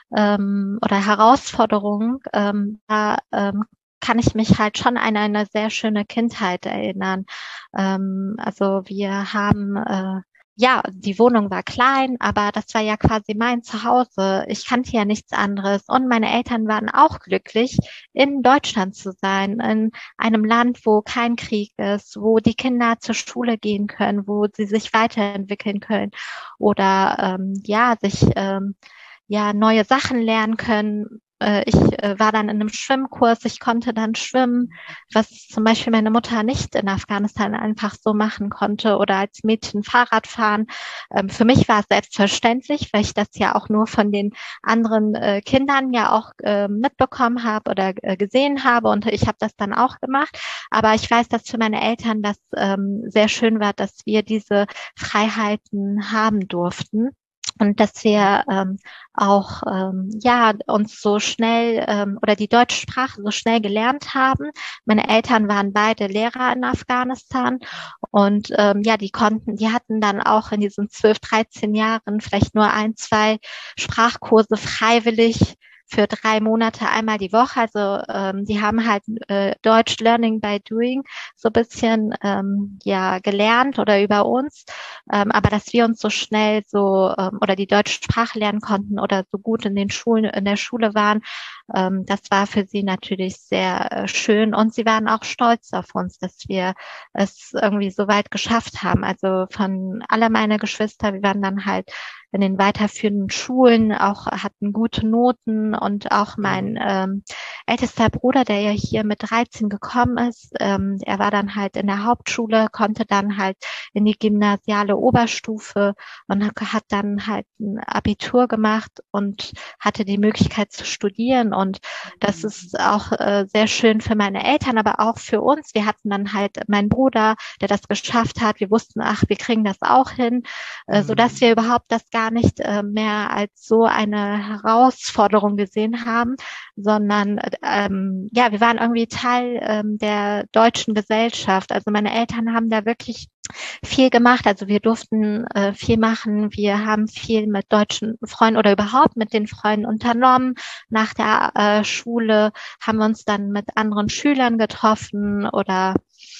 ähm, oder Herausforderungen, ähm, da ähm, kann ich mich halt schon an eine sehr schöne Kindheit erinnern. Ähm, also wir haben, äh, ja, die Wohnung war klein, aber das war ja quasi mein Zuhause. Ich kannte ja nichts anderes. Und meine Eltern waren auch glücklich, in Deutschland zu sein, in einem Land, wo kein Krieg ist, wo die Kinder zur Schule gehen können, wo sie sich weiterentwickeln können oder ähm, ja, sich ähm, ja neue Sachen lernen können. Äh, ich äh, war dann in einem Schwimmkurs, ich konnte dann schwimmen, was zum Beispiel meine Mutter nicht in Afghanistan einfach so machen konnte oder als Mädchen Fahrrad fahren. Ähm, für mich war es selbstverständlich, weil ich das ja auch nur von den anderen äh, Kindern ja auch äh, mitbekommen habe oder äh, gesehen habe und ich habe das dann auch gemacht. Aber ich weiß, dass für meine Eltern das ähm, sehr schön war, dass wir diese Freiheiten haben durften. Und dass wir ähm, auch ähm, ja uns so schnell ähm, oder die deutsche Sprache so schnell gelernt haben. Meine Eltern waren beide Lehrer in Afghanistan und ähm, ja, die konnten, die hatten dann auch in diesen zwölf, dreizehn Jahren vielleicht nur ein, zwei Sprachkurse freiwillig für drei Monate einmal die Woche. Also ähm, die haben halt äh, Deutsch Learning by Doing so ein bisschen ähm, ja gelernt oder über uns. Ähm, aber dass wir uns so schnell so ähm, oder die deutsche Sprache lernen konnten oder so gut in den Schulen, in der Schule waren, ähm, das war für sie natürlich sehr äh, schön. Und sie waren auch stolz auf uns, dass wir es irgendwie so weit geschafft haben. Also von alle meine Geschwister, wir waren dann halt in den weiterführenden Schulen, auch hatten gute Noten und auch mein ähm, ältester Bruder, der ja hier mit dreizehn gekommen ist, ähm, er war dann halt in der Hauptschule, konnte dann halt in die gymnasiale Oberstufe und hat dann halt ein Abitur gemacht und hatte die Möglichkeit zu studieren. Und das ist auch äh, sehr schön für meine Eltern, aber auch für uns. Wir hatten dann halt meinen Bruder, der das geschafft hat. Wir wussten, ach, wir kriegen das auch hin, äh, sodass wir überhaupt das gar nicht äh, mehr als so eine Herausforderung gesehen haben, sondern ähm, ja, wir waren irgendwie Teil ähm, der deutschen Gesellschaft. Also meine Eltern haben da wirklich viel gemacht. Also wir durften äh, viel machen. Wir haben viel mit deutschen Freunden oder überhaupt mit den Freunden unternommen. Nach der äh, Schule haben wir uns dann mit anderen Schülern getroffen oder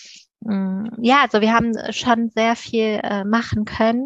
mh, ja, also wir haben schon sehr viel äh, machen können.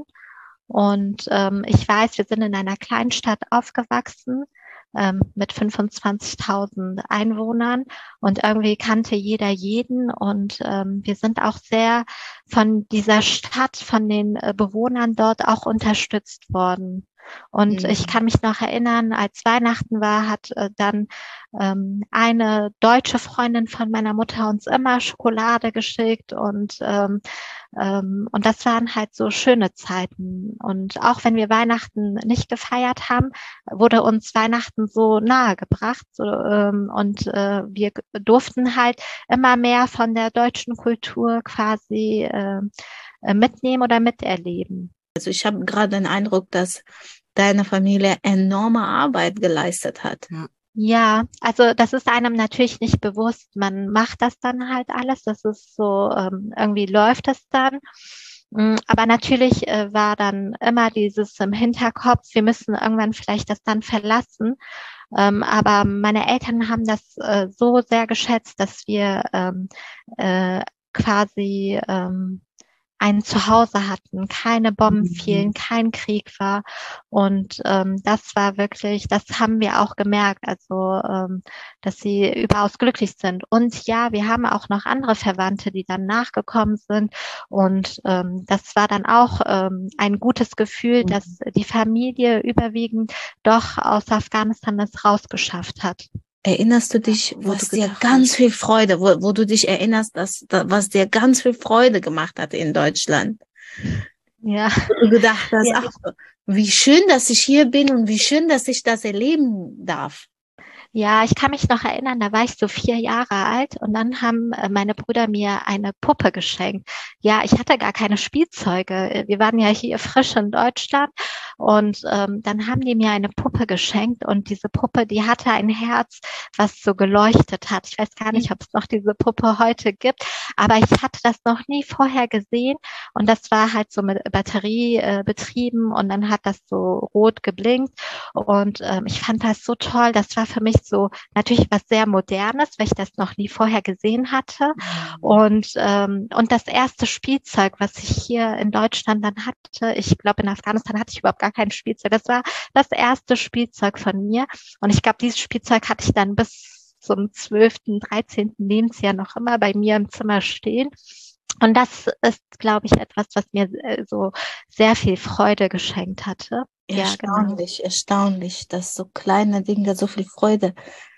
Und ähm, ich weiß, wir sind in einer Kleinstadt aufgewachsen ähm, mit fünfundzwanzigtausend Einwohnern und irgendwie kannte jeder jeden und ähm, wir sind auch sehr von dieser Stadt, von den äh, Bewohnern dort auch unterstützt worden. Und Mhm. ich kann mich noch erinnern, als Weihnachten war, hat äh, dann ähm, eine deutsche Freundin von meiner Mutter uns immer Schokolade geschickt und ähm, ähm, und das waren halt so schöne Zeiten. Und auch wenn wir Weihnachten nicht gefeiert haben, wurde uns Weihnachten so nahe gebracht. So, ähm, und äh, wir durften halt immer mehr von der deutschen Kultur quasi äh, mitnehmen oder miterleben. Also ich habe gerade den Eindruck, dass deine Familie enorme Arbeit geleistet hat. Ja. Ja, also das ist einem natürlich nicht bewusst. Man macht das dann halt alles. Das ist so, ähm, irgendwie läuft es dann. Mm, Aber natürlich äh, war dann immer dieses im Hinterkopf, wir müssen irgendwann vielleicht das dann verlassen. Ähm, aber meine Eltern haben das äh, so sehr geschätzt, dass wir ähm, äh, quasi ähm, ein Zuhause hatten, keine Bomben fielen, kein Krieg war. Und ähm, das war wirklich, das haben wir auch gemerkt, also ähm, dass sie überaus glücklich sind. Und ja, wir haben auch noch andere Verwandte, die dann nachgekommen sind. Und ähm, das war dann auch ähm, ein gutes Gefühl, Mhm. dass die Familie überwiegend doch aus Afghanistan es rausgeschafft hat. Erinnerst du dich, wo was du dir gedacht ganz hast, viel Freude, wo, wo du dich erinnerst, dass, da, was dir ganz viel Freude gemacht hat in Deutschland? Ja, Wo du gedacht hast, ja, ach, wie schön, dass ich hier bin und wie schön, dass ich das erleben darf. ja, ich kann mich noch erinnern, da war ich so vier Jahre alt und dann haben äh, meine Brüder mir eine Puppe geschenkt. Ja, ich hatte gar keine Spielzeuge. Wir waren ja hier frisch in Deutschland und ähm, dann haben die mir eine Puppe geschenkt und diese Puppe, die hatte ein Herz, was so geleuchtet hat. Ich weiß gar nicht, ob es noch diese Puppe heute gibt, aber ich hatte das noch nie vorher gesehen und das war halt so mit Batterie äh, betrieben und dann hat das so rot geblinkt und ähm, ich fand das so toll. Das war für mich so natürlich was sehr Modernes, weil ich das noch nie vorher gesehen hatte. Und, ähm, und das erste Spielzeug, was ich hier in Deutschland dann hatte, ich glaube in Afghanistan hatte ich überhaupt gar kein Spielzeug. Das war das erste Spielzeug von mir. Und ich glaube, dieses Spielzeug hatte ich dann bis zum zwölften, dreizehnten Lebensjahr noch immer bei mir im Zimmer stehen. Und das ist, glaube ich, etwas, was mir äh, so sehr viel Freude geschenkt hatte. Ja, genau. Erstaunlich, erstaunlich, dass so kleine Dinge so viel Freude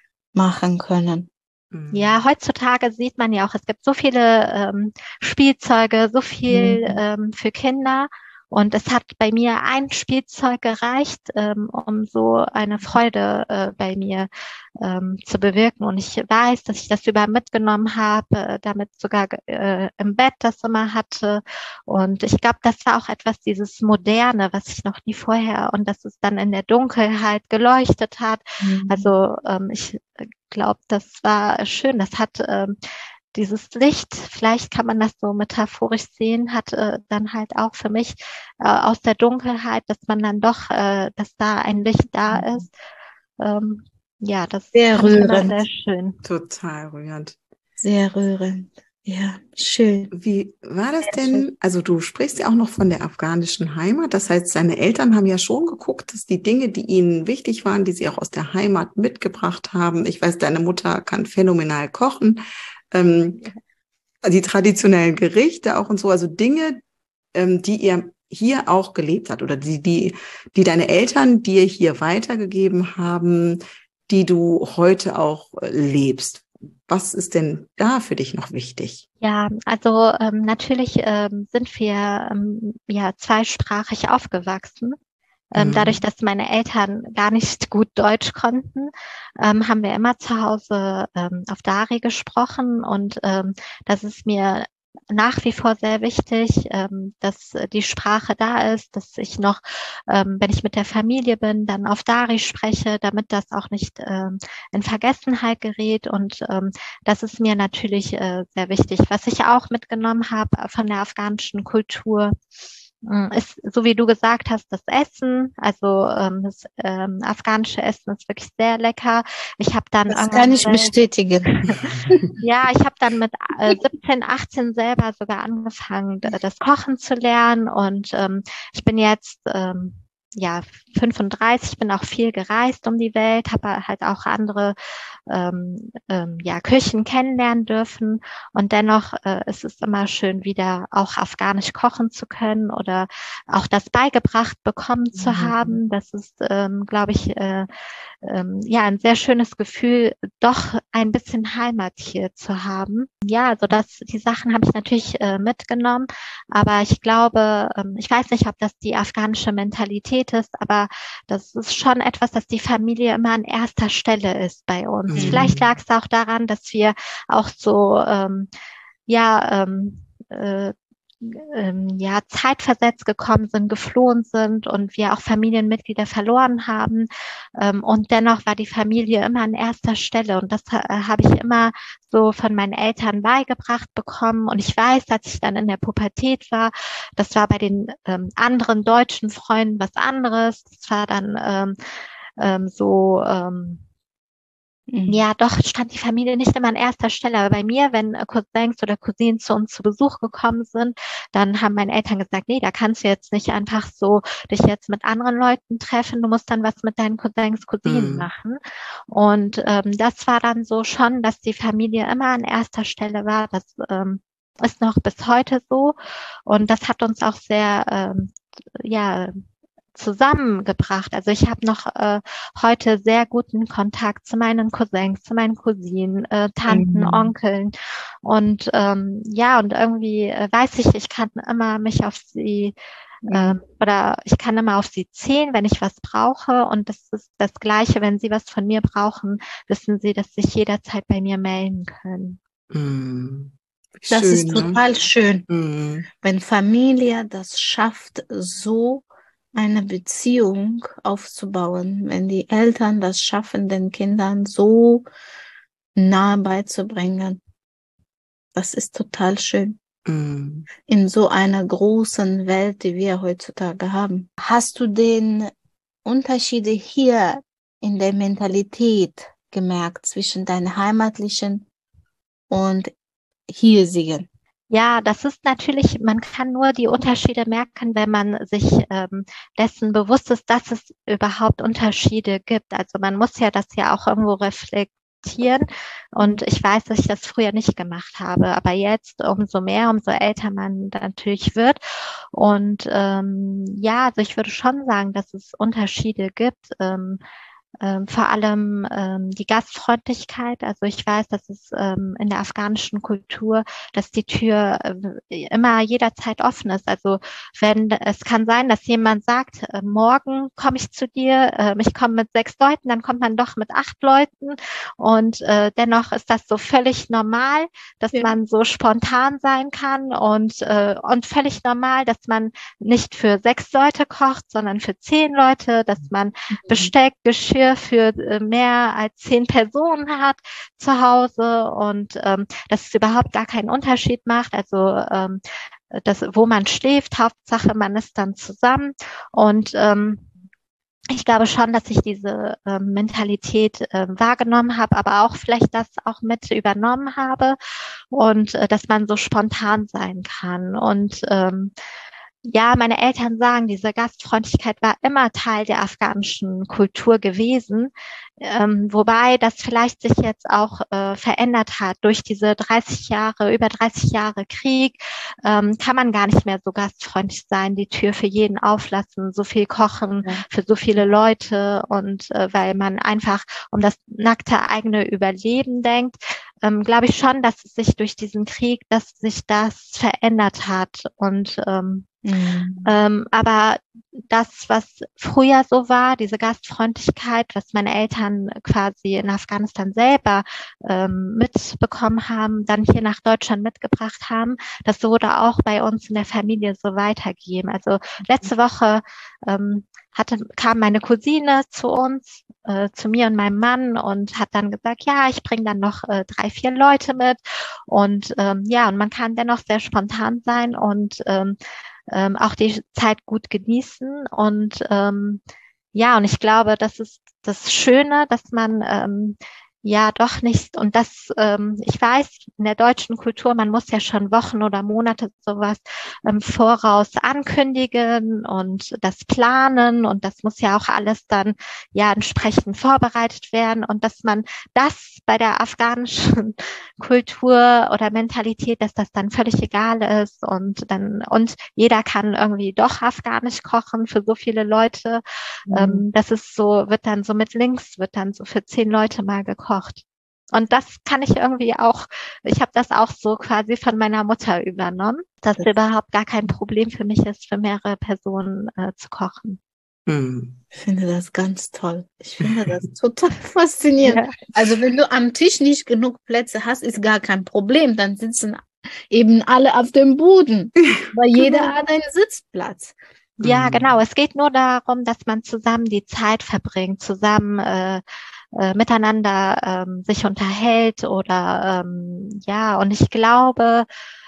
machen können. Ja, heutzutage sieht man ja auch, es gibt so viele ähm, Spielzeuge, so viel Mhm. ähm, für Kinder. Und es hat bei mir ein Spielzeug gereicht, ähm, um so eine Freude äh, bei mir ähm, zu bewirken. Und ich weiß, dass ich das überall mitgenommen habe, äh, damit sogar äh, im Bett das immer hatte. Und ich glaube, das war auch etwas, dieses Moderne, was ich noch nie vorher, und dass es dann in der Dunkelheit geleuchtet hat. Mhm. Also ähm, ich glaube, das war schön. Das hat ähm, dieses Licht, vielleicht kann man das so metaphorisch sehen, hat äh, dann halt auch für mich äh, aus der Dunkelheit, dass man dann doch, äh, dass da ein Licht da ist. Ähm, ja, das Sehr fand ich immer rührend. sehr schön. Total rührend. Sehr rührend. Ja, schön. Wie war das Sehr schön. denn? Also du sprichst ja auch noch von der afghanischen Heimat. Das heißt, seine Eltern haben ja schon geguckt, dass die Dinge, die ihnen wichtig waren, die sie auch aus der Heimat mitgebracht haben. Ich weiß, deine Mutter kann phänomenal kochen. Ähm, die traditionellen Gerichte auch und so. Also Dinge, ähm, die ihr hier auch gelebt habt oder die, die, die deine Eltern dir hier weitergegeben haben, die du heute auch äh, lebst. Was ist denn da für dich noch wichtig? Ja, also ähm, natürlich ähm, sind wir ähm, ja zweisprachig aufgewachsen. Ähm, dadurch, Mhm. dass meine Eltern gar nicht gut Deutsch konnten, ähm, haben wir immer zu Hause ähm, auf Dari gesprochen und ähm, das ist mir nach wie vor sehr wichtig, ähm, dass die Sprache da ist, dass ich noch, ähm, wenn ich mit der Familie bin, dann auf Dari spreche, damit das auch nicht ähm, in Vergessenheit gerät und ähm, das ist mir natürlich äh, sehr wichtig. Was ich auch mitgenommen habe von der afghanischen Kultur, ist, so wie du gesagt hast, das Essen. Also ähm, das ähm, afghanische Essen ist wirklich sehr lecker. Ich habe dann Das kann ich irgendwann, bestätigen. ja, ich habe dann mit äh, siebzehn, achtzehn selber sogar angefangen, d- das Kochen zu lernen. Und ähm, ich bin jetzt ähm, ja fünfunddreißig, bin auch viel gereist um die Welt, habe halt auch andere ähm, ähm, ja, Küchen kennenlernen dürfen. Und dennoch äh, ist es immer schön, wieder auch afghanisch kochen zu können oder auch das beigebracht bekommen zu Mhm. haben. Das ist, ähm, glaube ich, äh, ähm, ja, ein sehr schönes Gefühl, doch ein bisschen Heimat hier zu haben. Ja, also das, die Sachen habe ich natürlich äh, mitgenommen, aber ich glaube, ähm, ich weiß nicht, ob das die afghanische Mentalität ist, aber das ist schon etwas, dass die Familie immer an erster Stelle ist bei uns. Mhm. Vielleicht lag es auch daran, dass wir auch so, ähm, ja, ähm, äh, ähm, ja, zeitversetzt gekommen sind, geflohen sind und wir auch Familienmitglieder verloren haben. Ähm, und dennoch war die Familie immer an erster Stelle. Und das äh, habe ich immer so von meinen Eltern beigebracht bekommen. Und ich weiß, als ich dann in der Pubertät war, das war bei den ähm, anderen deutschen Freunden was anderes. Das war dann ähm, ähm, so, ähm, Mhm. ja, doch stand die Familie nicht immer an erster Stelle. Aber bei mir, wenn äh, Cousins oder Cousinen zu uns zu Besuch gekommen sind, dann haben meine Eltern gesagt, nee, da kannst du jetzt nicht einfach so dich jetzt mit anderen Leuten treffen. Du musst dann was mit deinen Cousins, Cousinen Mhm. machen. Und ähm, das war dann so schon, dass die Familie immer an erster Stelle war. Das ähm, ist noch bis heute so. Und das hat uns auch sehr, ähm, ja, zusammengebracht. Also ich habe noch äh, heute sehr guten Kontakt zu meinen Cousins, zu meinen Cousinen, äh, Tanten, Mhm. Onkeln. Und ähm, ja, und irgendwie äh, weiß ich, ich kann immer mich auf sie ähm, Mhm. oder ich kann immer auf sie zählen, wenn ich was brauche. Und das ist das Gleiche, wenn sie was von mir brauchen, wissen sie, dass sie sich jederzeit bei mir melden können. Mhm. Wie Das ist schön, ne? total schön, Mhm. wenn Familie das schafft, so eine Beziehung aufzubauen, wenn die Eltern das schaffen, den Kindern so nahe beizubringen. Das ist total schön. Mhm. In so einer großen Welt, die wir heutzutage haben. Hast du den Unterschiede hier in der Mentalität gemerkt zwischen deinen heimatlichen und hiesigen? Ja, das ist natürlich, man kann nur die Unterschiede merken, wenn man sich ähm, dessen bewusst ist, dass es überhaupt Unterschiede gibt. Also man muss ja das ja auch irgendwo reflektieren. Und ich weiß, dass ich das früher nicht gemacht habe. Aber jetzt umso mehr, umso älter man natürlich wird. Und ähm, ja, also ich würde schon sagen, dass es Unterschiede gibt. Ähm, ähm, vor allem ähm, die Gastfreundlichkeit. Also ich weiß, dass es ähm, in der afghanischen Kultur, dass die Tür äh, immer jederzeit offen ist. Also wenn es kann sein, dass jemand sagt, äh, morgen komme ich zu dir, äh, ich komme mit sechs Leuten, dann kommt man doch mit acht Leuten und äh, dennoch ist das so völlig normal, dass Ja. man so spontan sein kann und äh, und völlig normal, dass man nicht für sechs Leute kocht, sondern für zehn Leute, dass man Besteck, Geschirr für äh, mehr als zehn Personen hat zu Hause und ähm, dass es überhaupt gar keinen Unterschied macht. Also ähm, das, wo man schläft, Hauptsache man ist dann zusammen und ähm, ich glaube schon, dass ich diese ähm, Mentalität äh, wahrgenommen habe, aber auch vielleicht das auch mit übernommen habe und äh, dass man so spontan sein kann. Und ähm, ja, meine Eltern sagen, diese Gastfreundlichkeit war immer Teil der afghanischen Kultur gewesen, ähm, wobei das vielleicht sich jetzt auch äh, verändert hat. Durch diese dreißig Jahre, über dreißig Jahre Krieg, ähm, kann man gar nicht mehr so gastfreundlich sein, die Tür für jeden auflassen, so viel kochen Ja. für so viele Leute und äh, weil man einfach um das nackte eigene Überleben denkt. Ähm, glaube ich schon, dass es sich durch diesen Krieg, dass sich das verändert hat und ähm, Mhm. ähm, aber das, was früher so war, diese Gastfreundlichkeit, was meine Eltern quasi in Afghanistan selber ähm, mitbekommen haben, dann hier nach Deutschland mitgebracht haben, das wurde auch bei uns in der Familie so weitergegeben. Also letzte Woche ähm, hatte, kam meine Cousine zu uns, äh, zu mir und meinem Mann und hat dann gesagt, ja, ich bringe dann noch äh, drei, vier Leute mit. Und ähm, ja, und man kann dennoch sehr spontan sein und ähm, ähm, auch die Zeit gut genießen. Und ähm, ja, und ich glaube, das ist das Schöne, dass man ähm, ja doch nicht, und das, ähm, ich weiß, in der deutschen Kultur, man muss ja schon Wochen oder Monate sowas im Voraus ankündigen und das planen und das muss ja auch alles dann ja entsprechend vorbereitet werden und dass man das bei der afghanischen Kultur oder Mentalität, dass das dann völlig egal ist und dann, und jeder kann irgendwie doch afghanisch kochen für so viele Leute. Mhm. Ähm, das ist so, wird dann so mit links, wird dann so für zehn Leute mal gekocht. Und das kann ich irgendwie auch, ich habe das auch so quasi von meiner Mutter übernommen, dass es überhaupt gar kein Problem für mich ist, für mehrere Personen äh, zu kochen. Mhm. Ich finde das ganz toll. Ich finde das total faszinierend. Ja. Also wenn du am Tisch nicht genug Plätze hast, ist gar kein Problem. Dann sitzen eben alle auf dem Boden. Weil jeder Genau. hat einen Sitzplatz. Ja, Mhm. genau. Es geht nur darum, dass man zusammen die Zeit verbringt, zusammen äh, äh, miteinander ähm, sich unterhält oder ähm, ja, und ich glaube,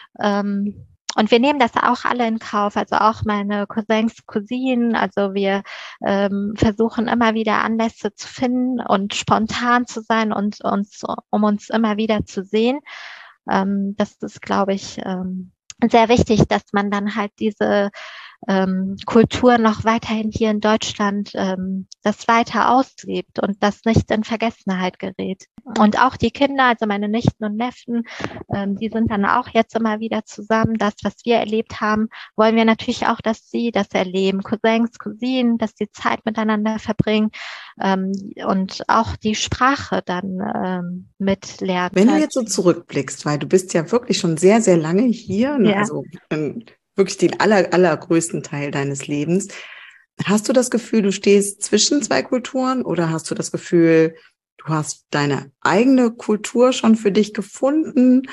ähm, und wir nehmen das auch alle in Kauf, also auch meine Cousins, Cousinen, also wir ähm, versuchen immer wieder Anlässe zu finden und spontan zu sein und uns, um uns immer wieder zu sehen. Ähm, das ist, glaube ich, ähm, sehr wichtig, dass man dann halt diese ähm, Kultur noch weiterhin hier in Deutschland ähm, das weiter auslebt und das nicht in Vergessenheit gerät. Und auch die Kinder, also meine Nichten und Neffen, ähm, die sind dann auch jetzt immer wieder zusammen. Das, was wir erlebt haben, wollen wir natürlich auch, dass sie das erleben. Cousins, Cousinen, dass sie Zeit miteinander verbringen ähm, und auch die Sprache dann ähm, mitlernen. Wenn du jetzt so zurückblickst, weil du bist ja wirklich schon sehr, sehr lange hier, ne? Ja. Also ähm, wirklich den aller, allergrößten Teil deines Lebens. Hast du das Gefühl, du stehst zwischen zwei Kulturen oder hast du das Gefühl, du hast deine eigene Kultur schon für dich gefunden?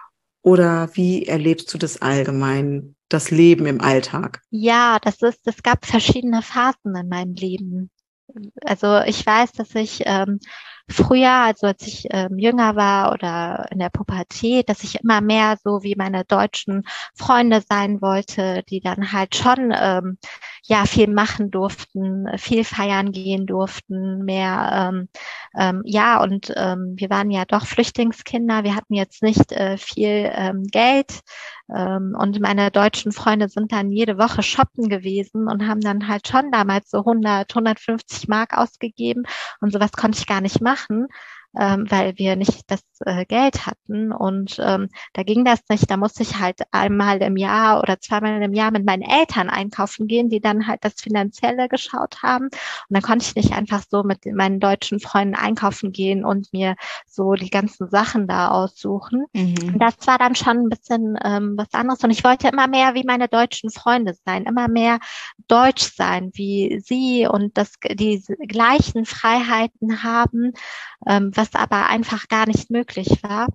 Oder wie erlebst du das allgemein, das Leben im Alltag? Ja, das ist, es gab verschiedene Phasen in meinem Leben. Also ich weiß, dass ich ähm, früher, also als ich ähm, jünger war oder in der Pubertät, dass ich immer mehr so wie meine deutschen Freunde sein wollte, die dann halt schon ähm, ja viel machen durften, viel feiern gehen durften, mehr ähm, ähm, ja und ähm, wir waren ja doch Flüchtlingskinder, wir hatten jetzt nicht äh, viel ähm, Geld ähm, und meine deutschen Freunde sind dann jede Woche shoppen gewesen und haben dann halt schon damals so hundert, hundertfünfzig Mark ausgegeben und sowas konnte ich gar nicht machen, ähm, weil wir nicht das äh, Geld hatten und ähm, da ging das nicht. Da musste ich halt einmal im Jahr oder zweimal im Jahr mit meinen Eltern einkaufen gehen, die dann halt das Finanzielle geschaut haben und dann konnte ich nicht einfach so mit meinen deutschen Freunden einkaufen gehen und mir so die ganzen Sachen da aussuchen. Mhm. Das war dann schon ein bisschen ähm, was anderes und ich wollte immer mehr wie meine deutschen Freunde sein, immer mehr deutsch sein wie sie und das die gleichen Freiheiten haben, ähm, was aber einfach gar nicht möglich war.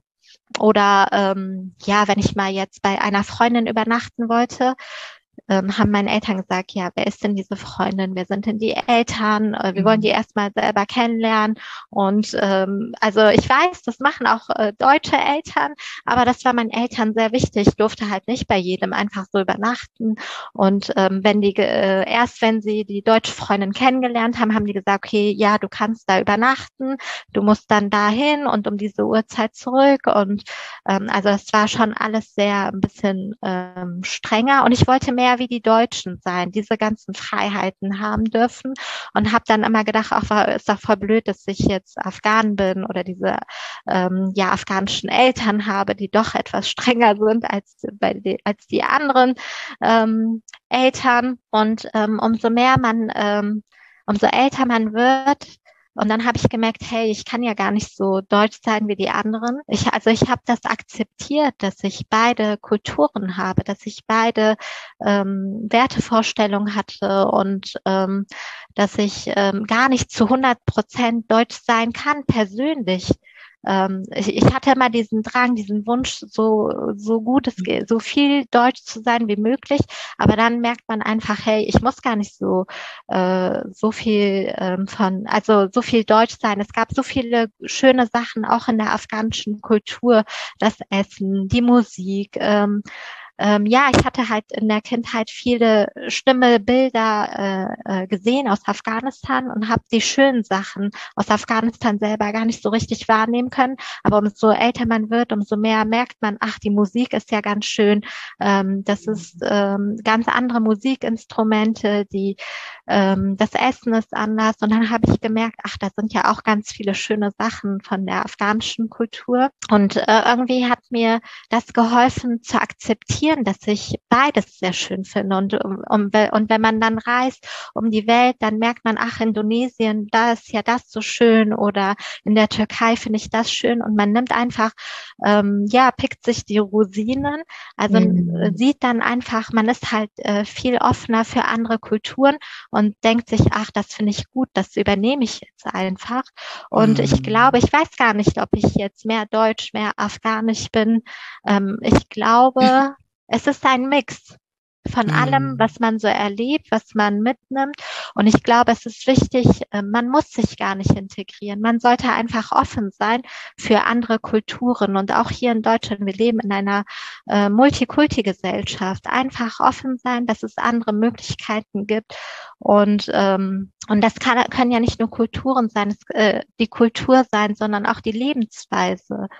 Oder ähm, ja, wenn ich mal jetzt bei einer Freundin übernachten wollte, ähm, haben meine Eltern gesagt, ja, wer ist denn diese Freundin? Wer sind denn die Eltern? Äh, wir wollen die erstmal selber kennenlernen. Und ähm, also ich weiß, das machen auch äh, deutsche Eltern, aber das war meinen Eltern sehr wichtig. Ich durfte halt nicht bei jedem einfach so übernachten. Und ähm, wenn die äh, erst wenn sie die deutsche Freundin kennengelernt haben, haben die gesagt, okay, ja, du kannst da übernachten, du musst dann dahin und um diese Uhrzeit zurück. Und ähm, also das war schon alles sehr ein bisschen ähm, strenger. Und ich wollte mehr wie die Deutschen sein, diese ganzen Freiheiten haben dürfen und habe dann immer gedacht, ach, ist doch voll blöd, dass ich jetzt Afghan bin oder diese ähm, ja afghanischen Eltern habe, die doch etwas strenger sind als bei die, als die anderen ähm, Eltern. Und ähm, umso mehr man, ähm, umso älter man wird, und dann habe ich gemerkt, hey, ich kann ja gar nicht so deutsch sein wie die anderen. Ich, also ich habe das akzeptiert, dass ich beide Kulturen habe, dass ich beide ähm, Wertevorstellungen hatte und ähm, dass ich ähm, gar nicht zu hundert Prozent deutsch sein kann, persönlich. Ähm, ich, ich hatte immer diesen Drang, diesen Wunsch, so, so gut es geht, so viel deutsch zu sein wie möglich. Aber dann merkt man einfach, hey, ich muss gar nicht so, äh, so viel ähm, von, also so viel deutsch sein. Es gab so viele schöne Sachen auch in der afghanischen Kultur, das Essen, die Musik, ähm, ähm, ja, ich hatte halt in der Kindheit viele schlimme Bilder äh, äh, gesehen aus Afghanistan und habe die schönen Sachen aus Afghanistan selber gar nicht so richtig wahrnehmen können. Aber umso älter man wird, umso mehr merkt man, ach, die Musik ist ja ganz schön. Ähm, das ist ähm, ganz andere Musikinstrumente, die ähm, das Essen ist anders. Und dann habe ich gemerkt, ach, da sind ja auch ganz viele schöne Sachen von der afghanischen Kultur. Und äh, irgendwie hat mir das geholfen zu akzeptieren, dass ich beides sehr schön finde. Und, um, um, und wenn man dann reist um die Welt, dann merkt man, ach, Indonesien, da ist ja das so schön oder in der Türkei finde ich das schön. Und man nimmt einfach, ähm, ja, pickt sich die Rosinen. Also mhm. sieht dann einfach, man ist halt äh, viel offener für andere Kulturen und denkt sich, ach, das finde ich gut, das übernehme ich jetzt einfach. Und mhm. ich glaube, ich weiß gar nicht, ob ich jetzt mehr Deutsch, mehr Afghanisch bin. Ähm, ich glaube, es ist ein Mix von allem, was man so erlebt, was man mitnimmt. Und ich glaube, es ist wichtig, man muss sich gar nicht integrieren. Man sollte einfach offen sein für andere Kulturen. Und auch hier in Deutschland, wir leben in einer äh, Multikulti-Gesellschaft. Einfach offen sein, dass es andere Möglichkeiten gibt. Und, ähm, und das kann, können ja nicht nur Kulturen sein, es, äh, die Kultur sein, sondern auch die Lebensweise.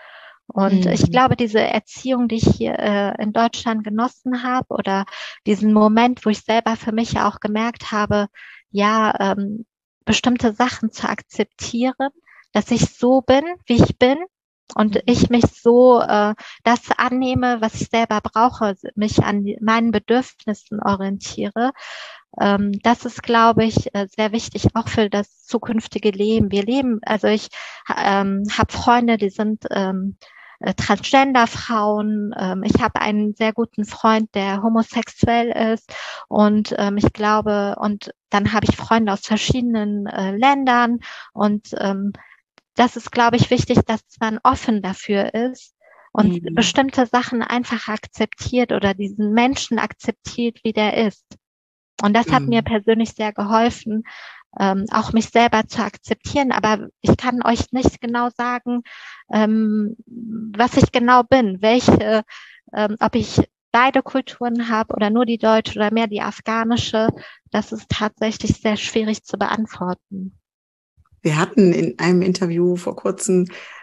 Und Mhm. ich glaube, diese Erziehung, die ich hier äh, in Deutschland genossen habe oder diesen Moment, wo ich selber für mich ja auch gemerkt habe, ja, ähm, bestimmte Sachen zu akzeptieren, dass ich so bin, wie ich bin und Mhm. ich mich so äh, das annehme, was ich selber brauche, mich an meinen Bedürfnissen orientiere. Ähm, das ist, glaube ich, äh, sehr wichtig, auch für das zukünftige Leben. Wir leben, also ich ähm, habe Freunde, die sind ähm, äh, Transgender-Frauen. Ähm, ich habe einen sehr guten Freund, der homosexuell ist. Und ähm, ich glaube, und dann habe ich Freunde aus verschiedenen äh, Ländern. Und ähm, das ist, glaube ich, wichtig, dass man offen dafür ist und Mhm. bestimmte Sachen einfach akzeptiert oder diesen Menschen akzeptiert, wie der ist. Und das hat mir Mhm. persönlich sehr geholfen, ähm, auch mich selber zu akzeptieren. Aber ich kann euch nicht genau sagen, ähm, was ich genau bin, welche, ähm, ob ich beide Kulturen habe oder nur die deutsche oder mehr die afghanische. Das ist tatsächlich sehr schwierig zu beantworten. Wir hatten in einem Interview vor kurzem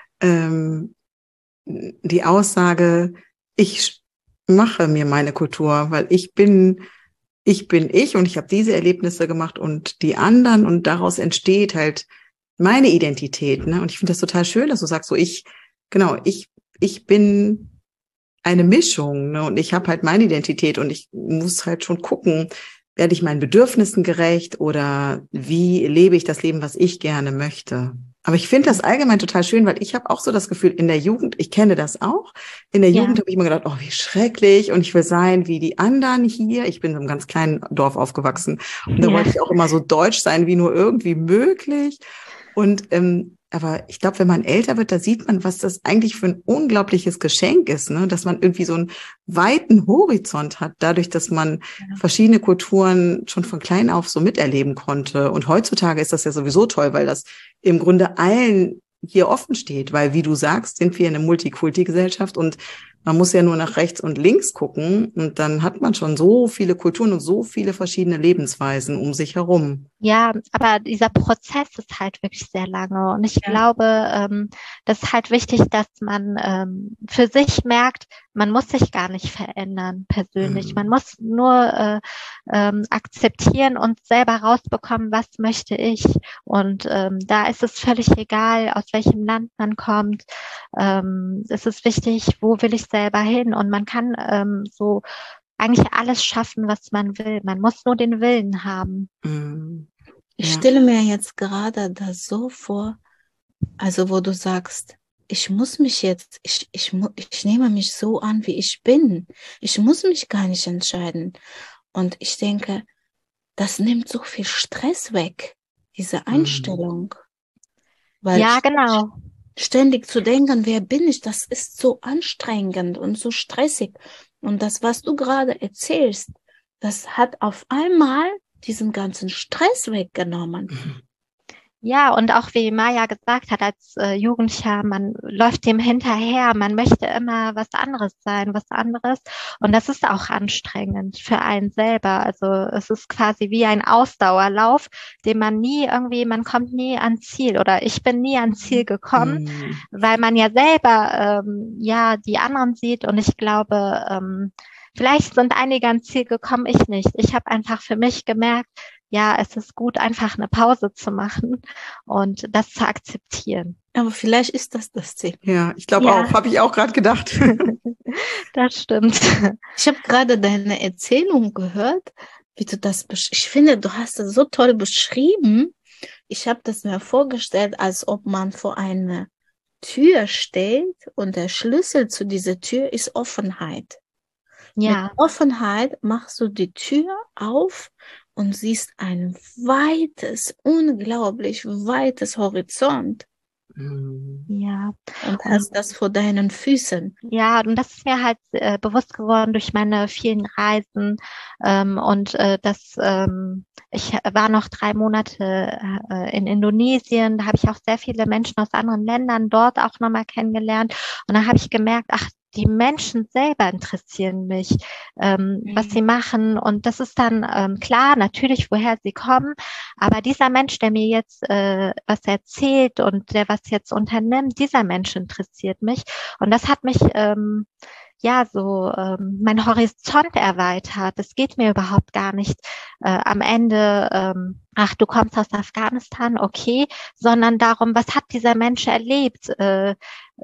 ähm, die Aussage, ich mache mir meine Kultur, weil ich bin, ich bin ich und ich habe diese Erlebnisse gemacht und die anderen und daraus entsteht halt meine Identität, ne? Und ich finde das total schön, dass du sagst, so ich, genau, ich, ich bin eine Mischung, ne? Und ich habe halt meine Identität und ich muss halt schon gucken, werde ich meinen Bedürfnissen gerecht oder wie lebe ich das Leben, was ich gerne möchte. Aber ich finde das allgemein total schön, weil ich habe auch so das Gefühl, in der Jugend, ich kenne das auch, in der Ja. Jugend habe ich immer gedacht, oh, wie schrecklich und ich will sein wie die anderen hier. Ich bin in einem ganz kleinen Dorf aufgewachsen und da Ja. wollte ich auch immer so deutsch sein, wie nur irgendwie möglich. Und ähm, aber ich glaube, wenn man älter wird, da sieht man, was das eigentlich für ein unglaubliches Geschenk ist, ne? Dass man irgendwie so einen weiten Horizont hat, dadurch, dass man Ja. verschiedene Kulturen schon von klein auf so miterleben konnte. Und heutzutage ist das ja sowieso toll, weil das im Grunde allen hier offen steht, weil, wie du sagst, sind wir eine Multikulti-Gesellschaft und man muss ja nur nach rechts und links gucken und dann hat man schon so viele Kulturen und so viele verschiedene Lebensweisen um sich herum. Ja, aber dieser Prozess ist halt wirklich sehr lange. Und ich Ja. glaube, ähm, das ist halt wichtig, dass man ähm, für sich merkt, man muss sich gar nicht verändern persönlich. Mhm. Man muss nur äh, ähm, akzeptieren und selber rausbekommen, was möchte ich. Und ähm, da ist es völlig egal, aus welchem Land man kommt. Ähm, es ist wichtig, wo will ich selber hin? Und man kann ähm, so eigentlich alles schaffen, was man will. Man muss nur den Willen haben. Mhm. Ich Ja. stelle mir jetzt gerade das so vor, also wo du sagst, ich muss mich jetzt, ich, ich, mu- ich nehme mich so an, wie ich bin. Ich muss mich gar nicht entscheiden. Und ich denke, das nimmt so viel Stress weg, diese Einstellung. Weil Ja, genau. ständig zu denken, wer bin ich, das ist so anstrengend und so stressig. Und das, was du gerade erzählst, das hat auf einmal diesen ganzen Stress weggenommen. Mhm. Ja, und auch wie Maja gesagt hat, als äh, Jugendlicher, man läuft dem hinterher, man möchte immer was anderes sein, was anderes. Und das ist auch anstrengend für einen selber. Also es ist quasi wie ein Ausdauerlauf, den man nie irgendwie, man kommt nie ans Ziel oder ich bin nie ans Ziel gekommen, Mhm. weil man ja selber ähm, ja die anderen sieht. Und ich glaube, ähm, vielleicht sind einige ans Ziel gekommen, ich nicht. Ich habe einfach für mich gemerkt, ja, es ist gut, einfach eine Pause zu machen und das zu akzeptieren. Aber vielleicht ist das das Ziel. Ja, ich glaube Ja. auch, habe ich auch gerade gedacht. Das stimmt. Ich habe gerade deine Erzählung gehört, wie du das, besch- ich finde, du hast das so toll beschrieben. Ich habe das mir vorgestellt, als ob man vor einer Tür steht und der Schlüssel zu dieser Tür ist Offenheit. Mit Ja, Offenheit machst du die Tür auf und siehst ein weites, unglaublich weites Horizont Mhm. ja. und Und hast das vor deinen Füßen. ja, und das ist mir halt äh, bewusst geworden durch meine vielen Reisen. Ähm, und äh, das, ähm, ich war noch drei Monate äh, in Indonesien. Da habe ich auch sehr viele Menschen aus anderen Ländern dort auch nochmal kennengelernt. Und da habe ich gemerkt, ach, die Menschen selber interessieren mich, ähm, mhm. was sie machen. Und das ist dann ähm, klar, natürlich, woher sie kommen. Aber dieser Mensch, der mir jetzt äh, was erzählt und der was jetzt unternimmt, dieser Mensch interessiert mich. Und das hat mich ähm, ja so ähm, mein Horizont erweitert. Es geht mir überhaupt gar nicht äh, am Ende, ähm, ach, du kommst aus Afghanistan, okay, sondern darum, was hat dieser Mensch erlebt? Äh,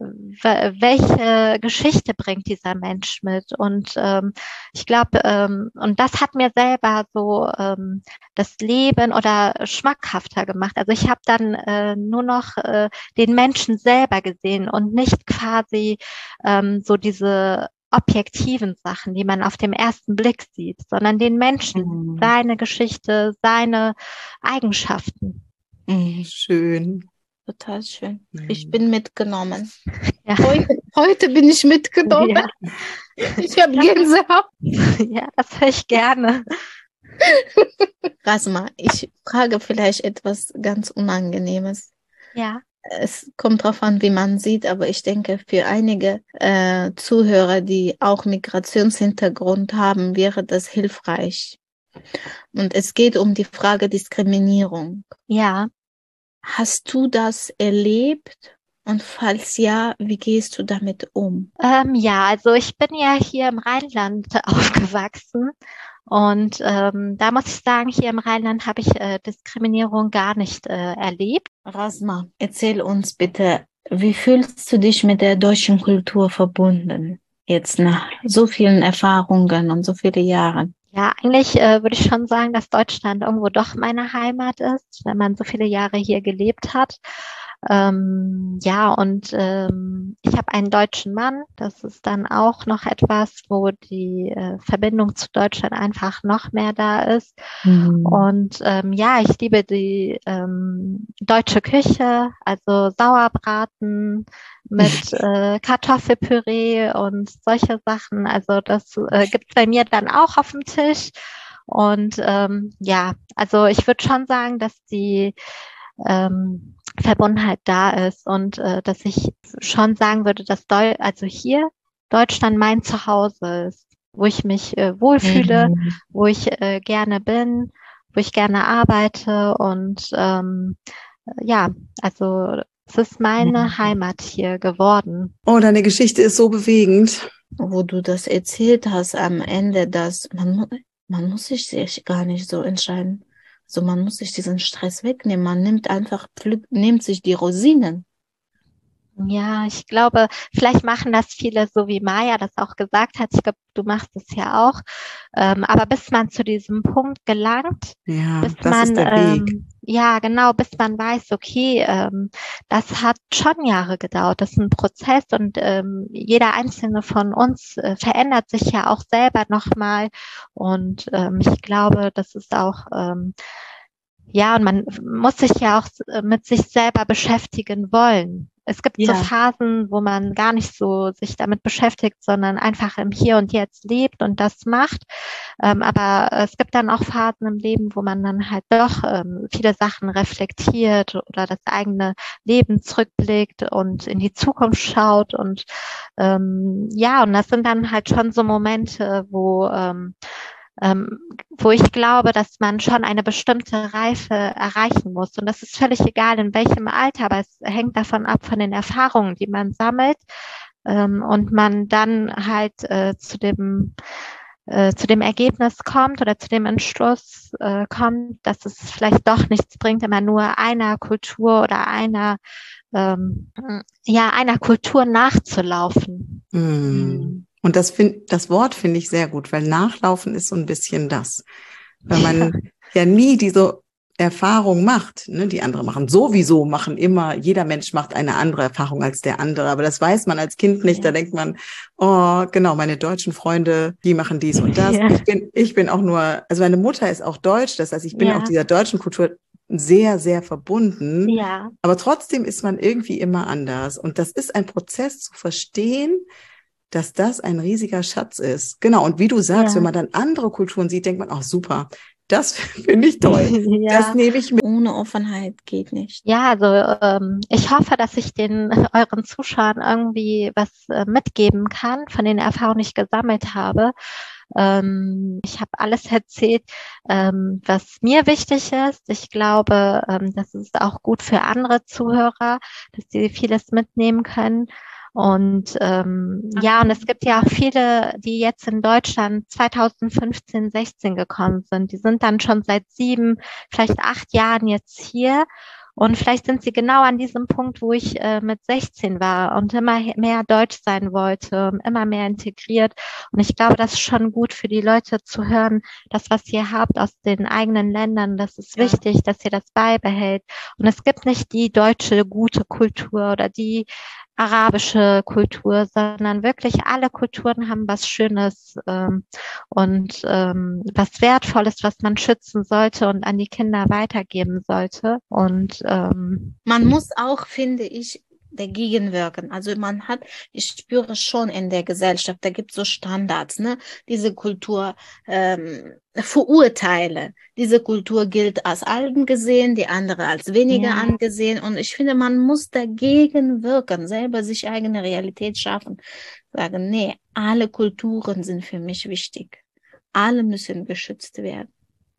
welche Geschichte bringt dieser Mensch mit? Und ähm, ich glaube, ähm, und das hat mir selber so ähm, das Leben oder schmackhafter gemacht. Also ich habe dann äh, nur noch äh, den Menschen selber gesehen und nicht quasi ähm, so diese objektiven Sachen, die man auf dem ersten Blick sieht, sondern den Menschen, mhm. seine Geschichte, seine Eigenschaften. Mhm. Schön. Total schön. Ich bin mitgenommen. Ja. Heute, heute bin ich mitgenommen. Ja. Ich habe Gänsehaut. Ja, das höre ich gerne. Rasma, ich frage vielleicht etwas ganz Unangenehmes. Ja. Es kommt drauf an, wie man sieht, aber ich denke, für einige äh, Zuhörer, die auch Migrationshintergrund haben, wäre das hilfreich. Und es geht um die Frage Diskriminierung. Ja. Hast du das erlebt? Und falls ja, wie gehst du damit um? Ähm, ja, also ich bin ja hier im Rheinland aufgewachsen und ähm, da muss ich sagen, hier im Rheinland habe ich äh, Diskriminierung gar nicht äh, erlebt. Rasma, erzähl uns bitte, wie fühlst du dich mit der deutschen Kultur verbunden, jetzt nach so vielen Erfahrungen und so viele Jahren? Ja, eigentlich äh, würde ich schon sagen, dass Deutschland irgendwo doch meine Heimat ist, wenn man so viele Jahre hier gelebt hat. Ähm, ja, und ähm, ich habe einen deutschen Mann. Das ist dann auch noch etwas, wo die äh, Verbindung zu Deutschland einfach noch mehr da ist. Mhm. Und ähm, ja, ich liebe die ähm, deutsche Küche, also Sauerbraten mit äh, Kartoffelpüree und solche Sachen. Also das äh, gibt's bei mir dann auch auf dem Tisch. Und ähm, ja, also ich würde schon sagen, dass die ähm, Verbundenheit da ist und äh, dass ich schon sagen würde, dass Deu- also hier Deutschland mein Zuhause ist, wo ich mich äh, wohlfühle, mhm. wo ich äh, gerne bin, wo ich gerne arbeite und ähm, ja, also es ist meine mhm. Heimat hier geworden. Oh, deine Geschichte ist so bewegend. Wo du das erzählt hast am Ende, dass man, man muss sich gar nicht so entscheiden. Also man muss sich diesen Stress wegnehmen. Man nimmt einfach, pflückt, nimmt sich die Rosinen. Ja, ich glaube, vielleicht machen das viele, so wie Maya das auch gesagt hat. Ich glaube, du machst es ja auch. Ähm, aber bis man zu diesem Punkt gelangt, ja, bis das man, ist der ähm, Weg. ja, genau, bis man weiß, okay, ähm, das hat schon Jahre gedauert. Das ist ein Prozess und ähm, jeder einzelne von uns äh, verändert sich ja auch selber nochmal. Und ähm, ich glaube, das ist auch ähm, ja, und man muss sich ja auch mit sich selber beschäftigen wollen. Es gibt ja so Phasen, wo man gar nicht so sich damit beschäftigt, sondern einfach im Hier und Jetzt lebt und das macht. Ähm, aber es gibt dann auch Phasen im Leben, wo man dann halt doch ähm, viele Sachen reflektiert oder das eigene Leben zurückblickt und in die Zukunft schaut. Und ähm, ja, und das sind dann halt schon so Momente, wo ähm, Ähm, wo ich glaube, dass man schon eine bestimmte Reife erreichen muss. Und das ist völlig egal, in welchem Alter, aber es hängt davon ab, von den Erfahrungen, die man sammelt ähm, und man dann halt äh, zu dem äh, zu dem Ergebnis kommt oder zu dem Entschluss äh, kommt, dass es vielleicht doch nichts bringt, immer nur einer Kultur oder einer ähm, ja einer Kultur nachzulaufen. Mm. Und das find, das Wort finde ich sehr gut, weil Nachlaufen ist so ein bisschen das. Weil man ja, ja nie diese Erfahrung macht, ne? Die andere machen sowieso, machen immer, jeder Mensch macht eine andere Erfahrung als der andere. Aber das weiß man als Kind nicht. Ja. Da denkt man, oh, genau, meine deutschen Freunde, die machen dies und das. Ja. Ich bin, ich bin auch nur, also meine Mutter ist auch deutsch. Das heißt, ich bin ja. auch dieser deutschen Kultur sehr, sehr verbunden. Ja. Aber trotzdem ist man irgendwie immer anders. Und das ist ein Prozess zu verstehen, dass das ein riesiger Schatz ist. Genau, und wie du sagst, ja. wenn man dann andere Kulturen sieht, denkt man, ach super, Das finde ich toll. Ja. Das nehme ich mit. Ohne Offenheit geht nicht. Ja, also ähm, ich hoffe, dass ich den euren Zuschauern irgendwie was äh, mitgeben kann von den Erfahrungen, die ich gesammelt habe. Ähm, ich habe alles erzählt, ähm, was mir wichtig ist. Ich glaube, ähm, das ist auch gut für andere Zuhörer, dass sie vieles mitnehmen können. Und ähm, ja, und es gibt ja auch viele, die jetzt in Deutschland zweitausendfünfzehn, sechzehn gekommen sind. Die sind dann schon seit sieben, vielleicht acht Jahren jetzt hier. Und vielleicht sind sie genau an diesem Punkt, wo ich äh, mit sechzehn war und immer mehr Deutsch sein wollte, immer mehr integriert. Und ich glaube, das ist schon gut für die Leute zu hören, das, was ihr habt aus den eigenen Ländern, das ist Ja. wichtig, dass ihr das beibehält. Und es gibt nicht die deutsche gute Kultur oder die arabische Kultur, sondern wirklich alle Kulturen haben was Schönes ähm, und ähm, was Wertvolles, was man schützen sollte und an die Kinder weitergeben sollte. Und ähm, Man muss auch, finde ich, dagegen wirken. Also man hat, ich spüre schon in der Gesellschaft, da gibt es so Standards, ne? Diese Kultur ähm, verurteile. Diese Kultur gilt als alten gesehen, die andere als weniger Ja. angesehen. Und ich finde, man muss dagegen wirken, selber sich eigene Realität schaffen. Sagen, nee, alle Kulturen sind für mich wichtig. Alle müssen geschützt werden.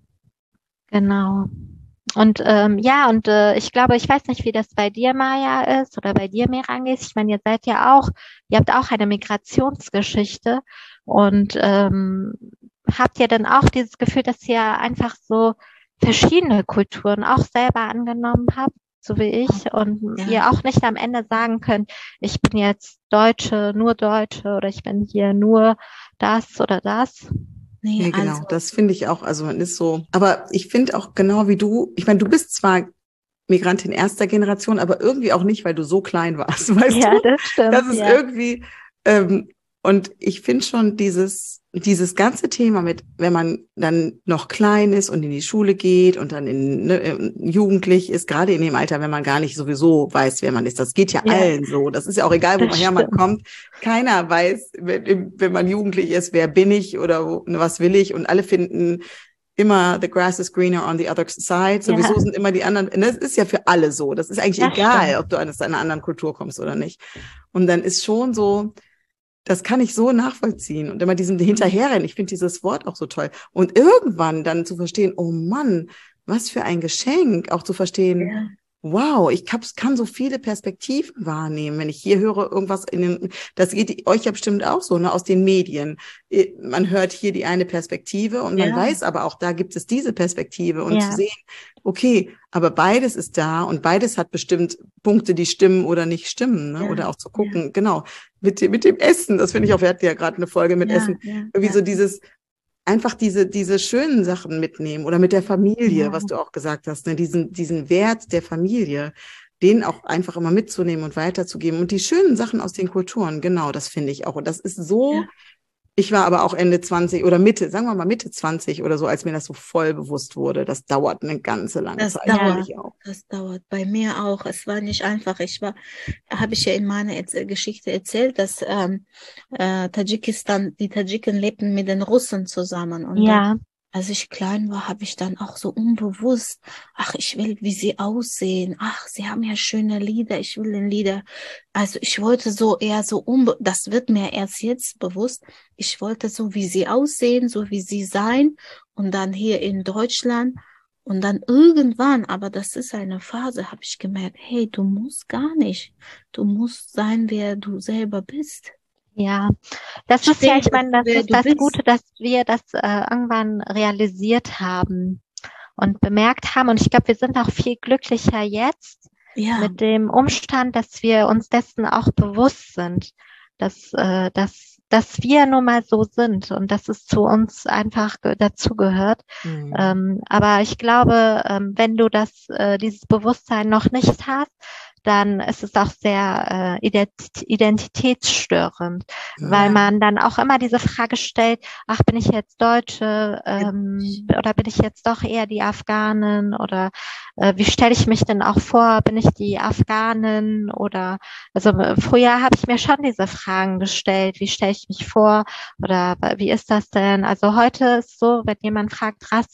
Genau. Und ähm, ja, und äh, ich glaube, ich weiß nicht, wie das bei dir, Maja, ist oder bei dir, Merangis. Ich meine, ihr seid ja auch, ihr habt auch eine Migrationsgeschichte und ähm, habt ihr dann auch dieses Gefühl, dass ihr einfach so verschiedene Kulturen auch selber angenommen habt, so wie ich, und Ja. ihr auch nicht am Ende sagen könnt, ich bin jetzt Deutsche, nur Deutsche oder ich bin hier nur das oder das? Nee, Nee, genau, also, das finde ich auch, also man ist so, aber ich finde auch genau wie du, ich meine, du bist zwar Migrantin erster Generation, aber irgendwie auch nicht, weil du so klein warst, weißt Ja, du? das stimmt. Das ist ja. irgendwie, ähm, und ich finde schon dieses, dieses ganze Thema mit, wenn man dann noch klein ist und in die Schule geht und dann in, ne, jugendlich ist, gerade in dem Alter, wenn man gar nicht sowieso weiß, wer man ist. Das geht ja, Ja. allen so. Das ist ja auch egal, Das woher man stimmt. kommt. Keiner weiß, wenn, wenn man jugendlich ist, wer bin ich oder wo, was will ich. Und alle finden immer, the grass is greener on the other side. Sowieso Ja. sind immer die anderen, das ist ja für alle so. Das ist eigentlich Das egal, stimmt. ob du aus einer anderen Kultur kommst oder nicht. Und dann ist schon so, das kann ich so nachvollziehen. Und immer diesen Hinterherrennen, ich finde dieses Wort auch so toll. Und irgendwann dann zu verstehen, oh Mann, was für ein Geschenk, auch zu verstehen, ja. wow, ich hab, kann so viele Perspektiven wahrnehmen, wenn ich hier höre irgendwas in den, das geht euch ja bestimmt auch so, ne, aus den Medien. Man hört hier die eine Perspektive und man Ja. weiß aber auch, da gibt es diese Perspektive und Ja. zu sehen, okay, aber beides ist da und beides hat bestimmt Punkte, die stimmen oder nicht stimmen, ne, Ja. oder auch zu gucken, genau, mit dem, mit dem Essen, das finde ich auch, wir hatten ja gerade eine Folge mit Ja, Essen, ja, irgendwie ja. so dieses, einfach diese, diese schönen Sachen mitnehmen oder mit der Familie, Ja. was du auch gesagt hast, ne, diesen, diesen Wert der Familie, den auch einfach immer mitzunehmen und weiterzugeben und die schönen Sachen aus den Kulturen, genau, das finde ich auch. Und das ist so, Ja. ich war aber auch Ende zwanzig oder Mitte, sagen wir mal Mitte zwanzig oder so, als mir das so voll bewusst wurde. Das dauert eine ganze lange Das Zeit. dauert. finde ich auch. Das dauert bei mir auch. Es war nicht einfach. Ich war, habe ich ja in meiner Erz- Geschichte erzählt, dass ähm, äh, Tadschikistan, die Tadschiken lebten mit den Russen zusammen. Und dann, Ja. als ich klein war, habe ich dann auch so unbewusst, ach, ich will, wie sie aussehen. Ach, sie haben ja schöne Lieder. Ich will den Lieder. Also ich wollte so eher so unbe, das wird mir erst jetzt bewusst. Ich wollte so, wie sie aussehen, so wie sie sein. Und dann hier in Deutschland. Und dann irgendwann, aber das ist eine Phase, habe ich gemerkt, hey, du musst gar nicht. Du musst sein, wer du selber bist. Ja, das ist ja, Steh ich meine, das dafür, wer ist du das bist. Gute, dass wir das äh, irgendwann realisiert haben und bemerkt haben. Und ich glaube, wir sind auch viel glücklicher jetzt Ja, mit dem Umstand, dass wir uns dessen auch bewusst sind, dass, äh, dass, dass wir nun mal so sind und dass es zu uns einfach ge- dazugehört. Mhm. Ähm, aber ich glaube, ähm, wenn du das, äh, dieses Bewusstsein noch nicht hast, dann ist es auch sehr äh, ident- identitätsstörend, weil Ja. man dann auch immer diese Frage stellt, ach, bin ich jetzt Deutsche ähm, oder bin ich jetzt doch eher die Afghanin oder äh, wie stelle ich mich denn auch vor, bin ich die Afghanin oder, also äh, früher habe ich mir schon diese Fragen gestellt, wie stelle ich mich vor oder wie ist das denn? Also heute ist so, wenn jemand fragt, Rasma,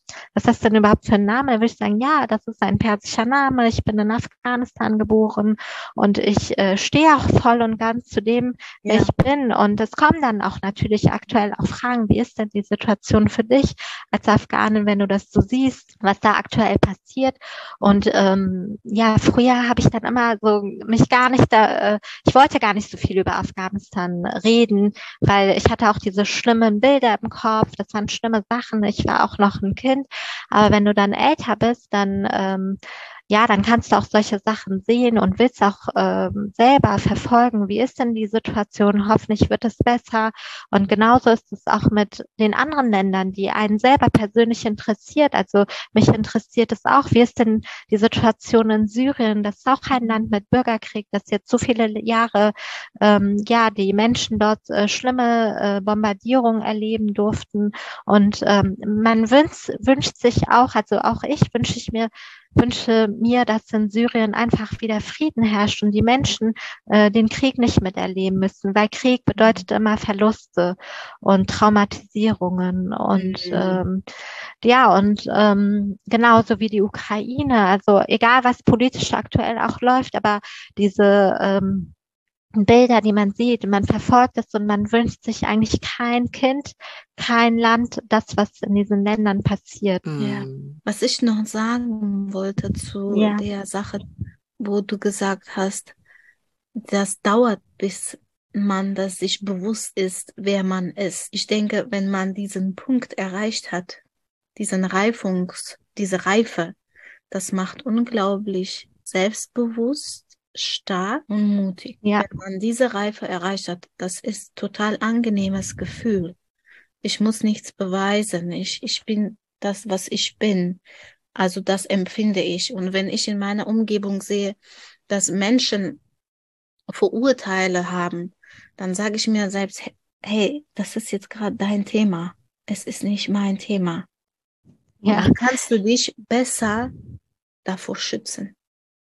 was ist das denn überhaupt für ein Name? Dann würde ich sagen, ja, das ist ein persischer Name, ich bin in Afghanistan geboren und ich äh, stehe auch voll und ganz zu dem, wer Ja. ich bin. Und es kommen dann auch natürlich aktuell auch Fragen, wie ist denn die Situation für dich als Afghanin, wenn du das so siehst, was da aktuell passiert? Und ähm, ja, früher habe ich dann immer so mich gar nicht da, äh, ich wollte gar nicht so viel über Afghanistan reden, weil ich hatte auch diese schlimmen Bilder im Kopf, das waren schlimme Sachen, ich war auch noch ein Kind, aber wenn du dann älter bist, dann ähm, ja, dann kannst du auch solche Sachen sehen und willst auch ähm, selber verfolgen, wie ist denn die Situation, hoffentlich wird es besser. Und genauso ist es auch mit den anderen Ländern, die einen selber persönlich interessiert. Also mich interessiert es auch, wie ist denn die Situation in Syrien? Das ist auch ein Land mit Bürgerkrieg, das jetzt so viele Jahre, ähm, ja, die Menschen dort äh, schlimme äh, Bombardierungen erleben durften. Und ähm, man wünscht, wünscht sich auch, also auch ich wünsche ich mir, wünsche mir, dass in Syrien einfach wieder Frieden herrscht und die Menschen äh, den Krieg nicht miterleben müssen, weil Krieg bedeutet immer Verluste und Traumatisierungen und Mhm. ähm, ja, und ähm, genauso wie die Ukraine, also egal was politisch aktuell auch läuft, aber diese ähm, Bilder, die man sieht, man verfolgt es und man wünscht sich eigentlich kein Kind, kein Land, das, was in diesen Ländern passiert. Ja. Mm. Was ich noch sagen wollte zu Ja. der Sache, wo du gesagt hast, das dauert, bis man das sich bewusst ist, wer man ist. Ich denke, wenn man diesen Punkt erreicht hat, diesen Reifungs, diese Reife, das macht unglaublich selbstbewusst, stark und mutig. Ja. Wenn man diese Reife erreicht hat, das ist total angenehmes Gefühl. Ich muss nichts beweisen. Ich, ich bin das, was ich bin. Also das empfinde ich. Und wenn ich in meiner Umgebung sehe, dass Menschen Vorurteile haben, dann sage ich mir selbst, hey, das ist jetzt gerade dein Thema. Es ist nicht mein Thema. Ja. Dann kannst du dich besser davor schützen,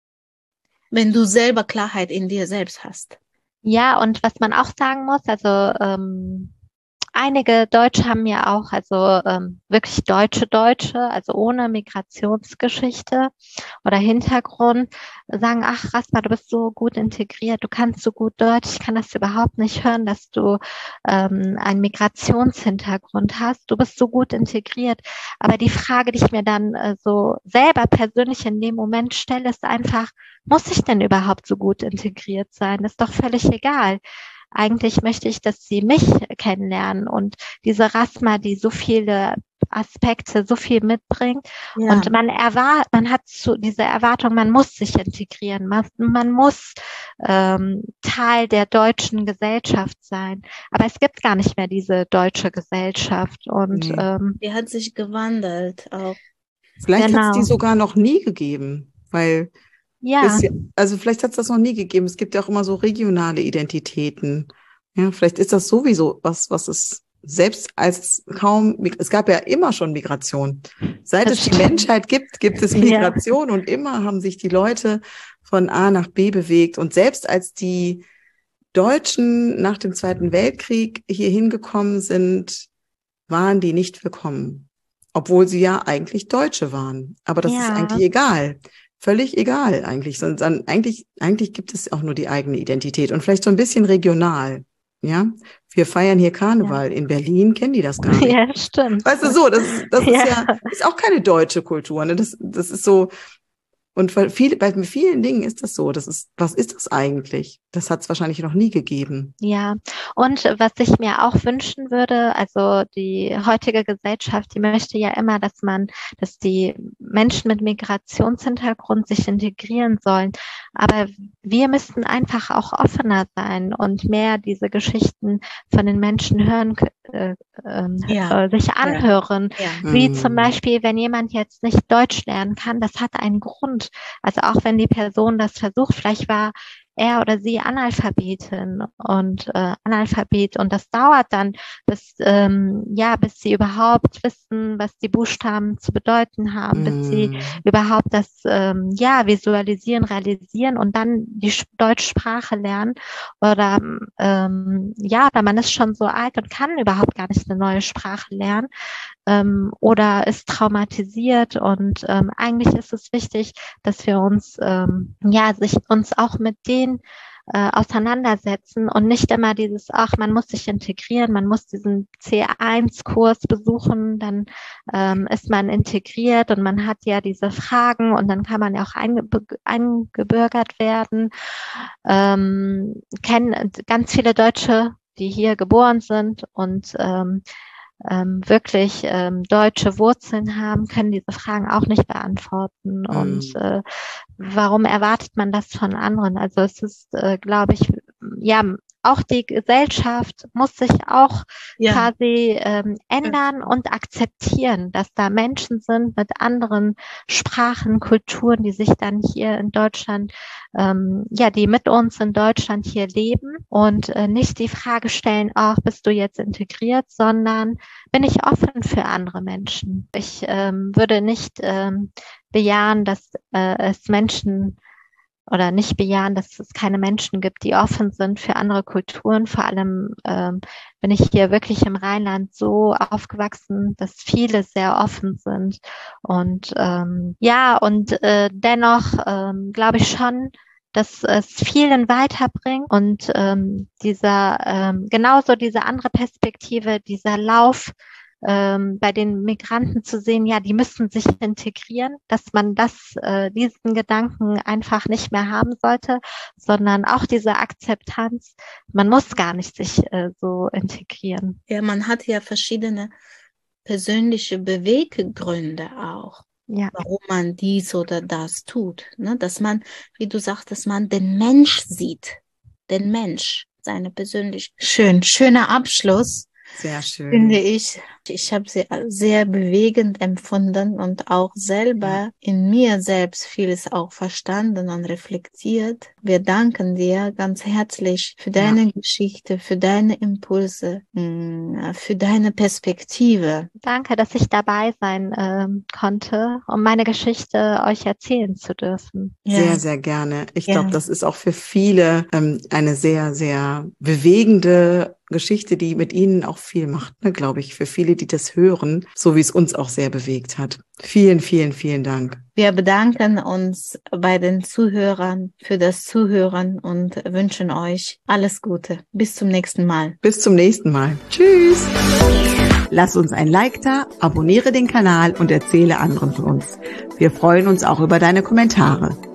wenn du selber Klarheit in dir selbst hast. Ja, und was man auch sagen muss, also ähm, einige Deutsche haben ja auch, also ähm, wirklich deutsche Deutsche, also ohne Migrationsgeschichte oder Hintergrund, sagen, ach Rasma, du bist so gut integriert, du kannst so gut Deutsch, ich kann das überhaupt nicht hören, dass du ähm, einen Migrationshintergrund hast, du bist so gut integriert. Aber die Frage, die ich mir dann äh, so selber persönlich in dem Moment stelle, ist einfach, muss ich denn überhaupt so gut integriert sein? Das ist doch völlig egal. Eigentlich möchte ich, dass sie mich kennenlernen und diese Rasma, die so viele Aspekte, so viel mitbringt. Ja. Und man erwartet, man hat so diese Erwartung, man muss sich integrieren, man, man muss ähm, Teil der deutschen Gesellschaft sein. Aber es gibt gar nicht mehr diese deutsche Gesellschaft. Und Nee. ähm, Die hat sich gewandelt auch. Vielleicht hat es Genau. die sogar noch nie gegeben, weil ja, es ja, also vielleicht hat es das noch nie gegeben. Es gibt ja auch immer so regionale Identitäten. Ja, vielleicht ist das sowieso was, was es selbst als kaum, es gab ja immer schon Migration. Seit Das es die stimmt. Menschheit gibt, gibt es Ja. Migration und immer haben sich die Leute von A nach B bewegt. Und selbst als die Deutschen nach dem Zweiten Weltkrieg hier hingekommen sind, waren die nicht willkommen. Obwohl sie ja eigentlich Deutsche waren. Aber das Ja. ist eigentlich egal. Völlig egal eigentlich. Sondern eigentlich, eigentlich gibt es auch nur die eigene Identität und vielleicht so ein bisschen regional. Ja, wir feiern hier Karneval. In Berlin kennen die das gar nicht. Ja, stimmt. Weißt du, so, das ist, das ist Ja. ja, ist auch keine deutsche Kultur, ne? Das, das ist so, und bei viele, bei vielen Dingen ist das so. Das ist, was ist das eigentlich? Das hat es wahrscheinlich noch nie gegeben. Ja, und was ich mir auch wünschen würde, also die heutige Gesellschaft, die möchte ja immer, dass man, dass die Menschen mit Migrationshintergrund sich integrieren sollen. Aber wir müssten einfach auch offener sein und mehr diese Geschichten von den Menschen hören, äh, äh, Ja. äh, sich anhören. Ja. Wie Mm. zum Beispiel, wenn jemand jetzt nicht Deutsch lernen kann, das hat einen Grund. Also auch wenn die Person das versucht, vielleicht war er oder sie Analphabetin und äh, Analphabet und das dauert dann, bis ähm, ja, bis sie überhaupt wissen, was die Buchstaben zu bedeuten haben, mm. bis sie überhaupt das ähm, ja visualisieren, realisieren und dann die Deutschsprache lernen oder ähm, ja, oder man ist schon so alt und kann überhaupt gar nicht eine neue Sprache lernen ähm, oder ist traumatisiert und ähm, eigentlich ist es wichtig, dass wir uns ähm, ja sich uns auch mit denen äh, auseinandersetzen und nicht immer dieses, ach, man muss sich integrieren, man muss diesen C eins Kurs besuchen, dann ähm, ist man integriert und man hat ja diese Fragen und dann kann man ja auch einge- eingebürgert werden. Ähm, kennen ganz viele Deutsche, die hier geboren sind und ähm, ähm, wirklich ähm, deutsche Wurzeln haben, können diese Fragen auch nicht beantworten. Mhm. Und äh, warum erwartet man das von anderen? Also es ist, äh, glaube ich, ja, auch die Gesellschaft muss sich auch ja. quasi ähm, ändern ja. und akzeptieren, dass da Menschen sind mit anderen Sprachen, Kulturen, die sich dann hier in Deutschland, ähm, ja, die mit uns in Deutschland hier leben und äh, nicht die Frage stellen, ach, bist du jetzt integriert, sondern bin ich offen für andere Menschen. Ich ähm, würde nicht ähm, bejahen, dass äh, es Menschen oder nicht bejahen, dass es keine Menschen gibt, die offen sind für andere Kulturen. Vor allem ähm, bin ich hier wirklich im Rheinland so aufgewachsen, dass viele sehr offen sind. Und ähm, ja, und äh, dennoch ähm, glaube ich schon, dass es vielen weiterbringt und ähm, dieser ähm, genauso diese andere Perspektive, dieser Lauf ähm, bei den Migranten zu sehen, ja, die müssen sich integrieren, dass man das, äh, diesen Gedanken einfach nicht mehr haben sollte, sondern auch diese Akzeptanz, man muss gar nicht sich äh, so integrieren. Ja, man hat ja verschiedene persönliche Beweggründe auch, ja. warum man dies oder das tut, ne? Dass man, wie du sagst, dass man den Mensch sieht, den Mensch, seine persönliche, schön, schöner Abschluss. Sehr schön. Finde ich. Ich habe sie sehr bewegend empfunden und auch selber ja. in mir selbst vieles auch verstanden und reflektiert. Wir danken dir ganz herzlich für deine ja. Geschichte, für deine Impulse, für deine Perspektive. Danke, dass ich dabei sein äh, konnte, um meine Geschichte euch erzählen zu dürfen. Sehr, ja. sehr gerne. Ich ja. glaube, das ist auch für viele ähm, eine sehr, sehr bewegende Geschichte, die mit ihnen auch viel macht, ne, glaube ich, für viele, die das hören, so wie es uns auch sehr bewegt hat. Vielen, vielen, vielen Dank. Wir bedanken uns bei den Zuhörern für das Zuhören und wünschen euch alles Gute. Bis zum nächsten Mal. Bis zum nächsten Mal. Tschüss. Lass uns ein Like da, abonniere den Kanal und erzähle anderen von uns. Wir freuen uns auch über deine Kommentare.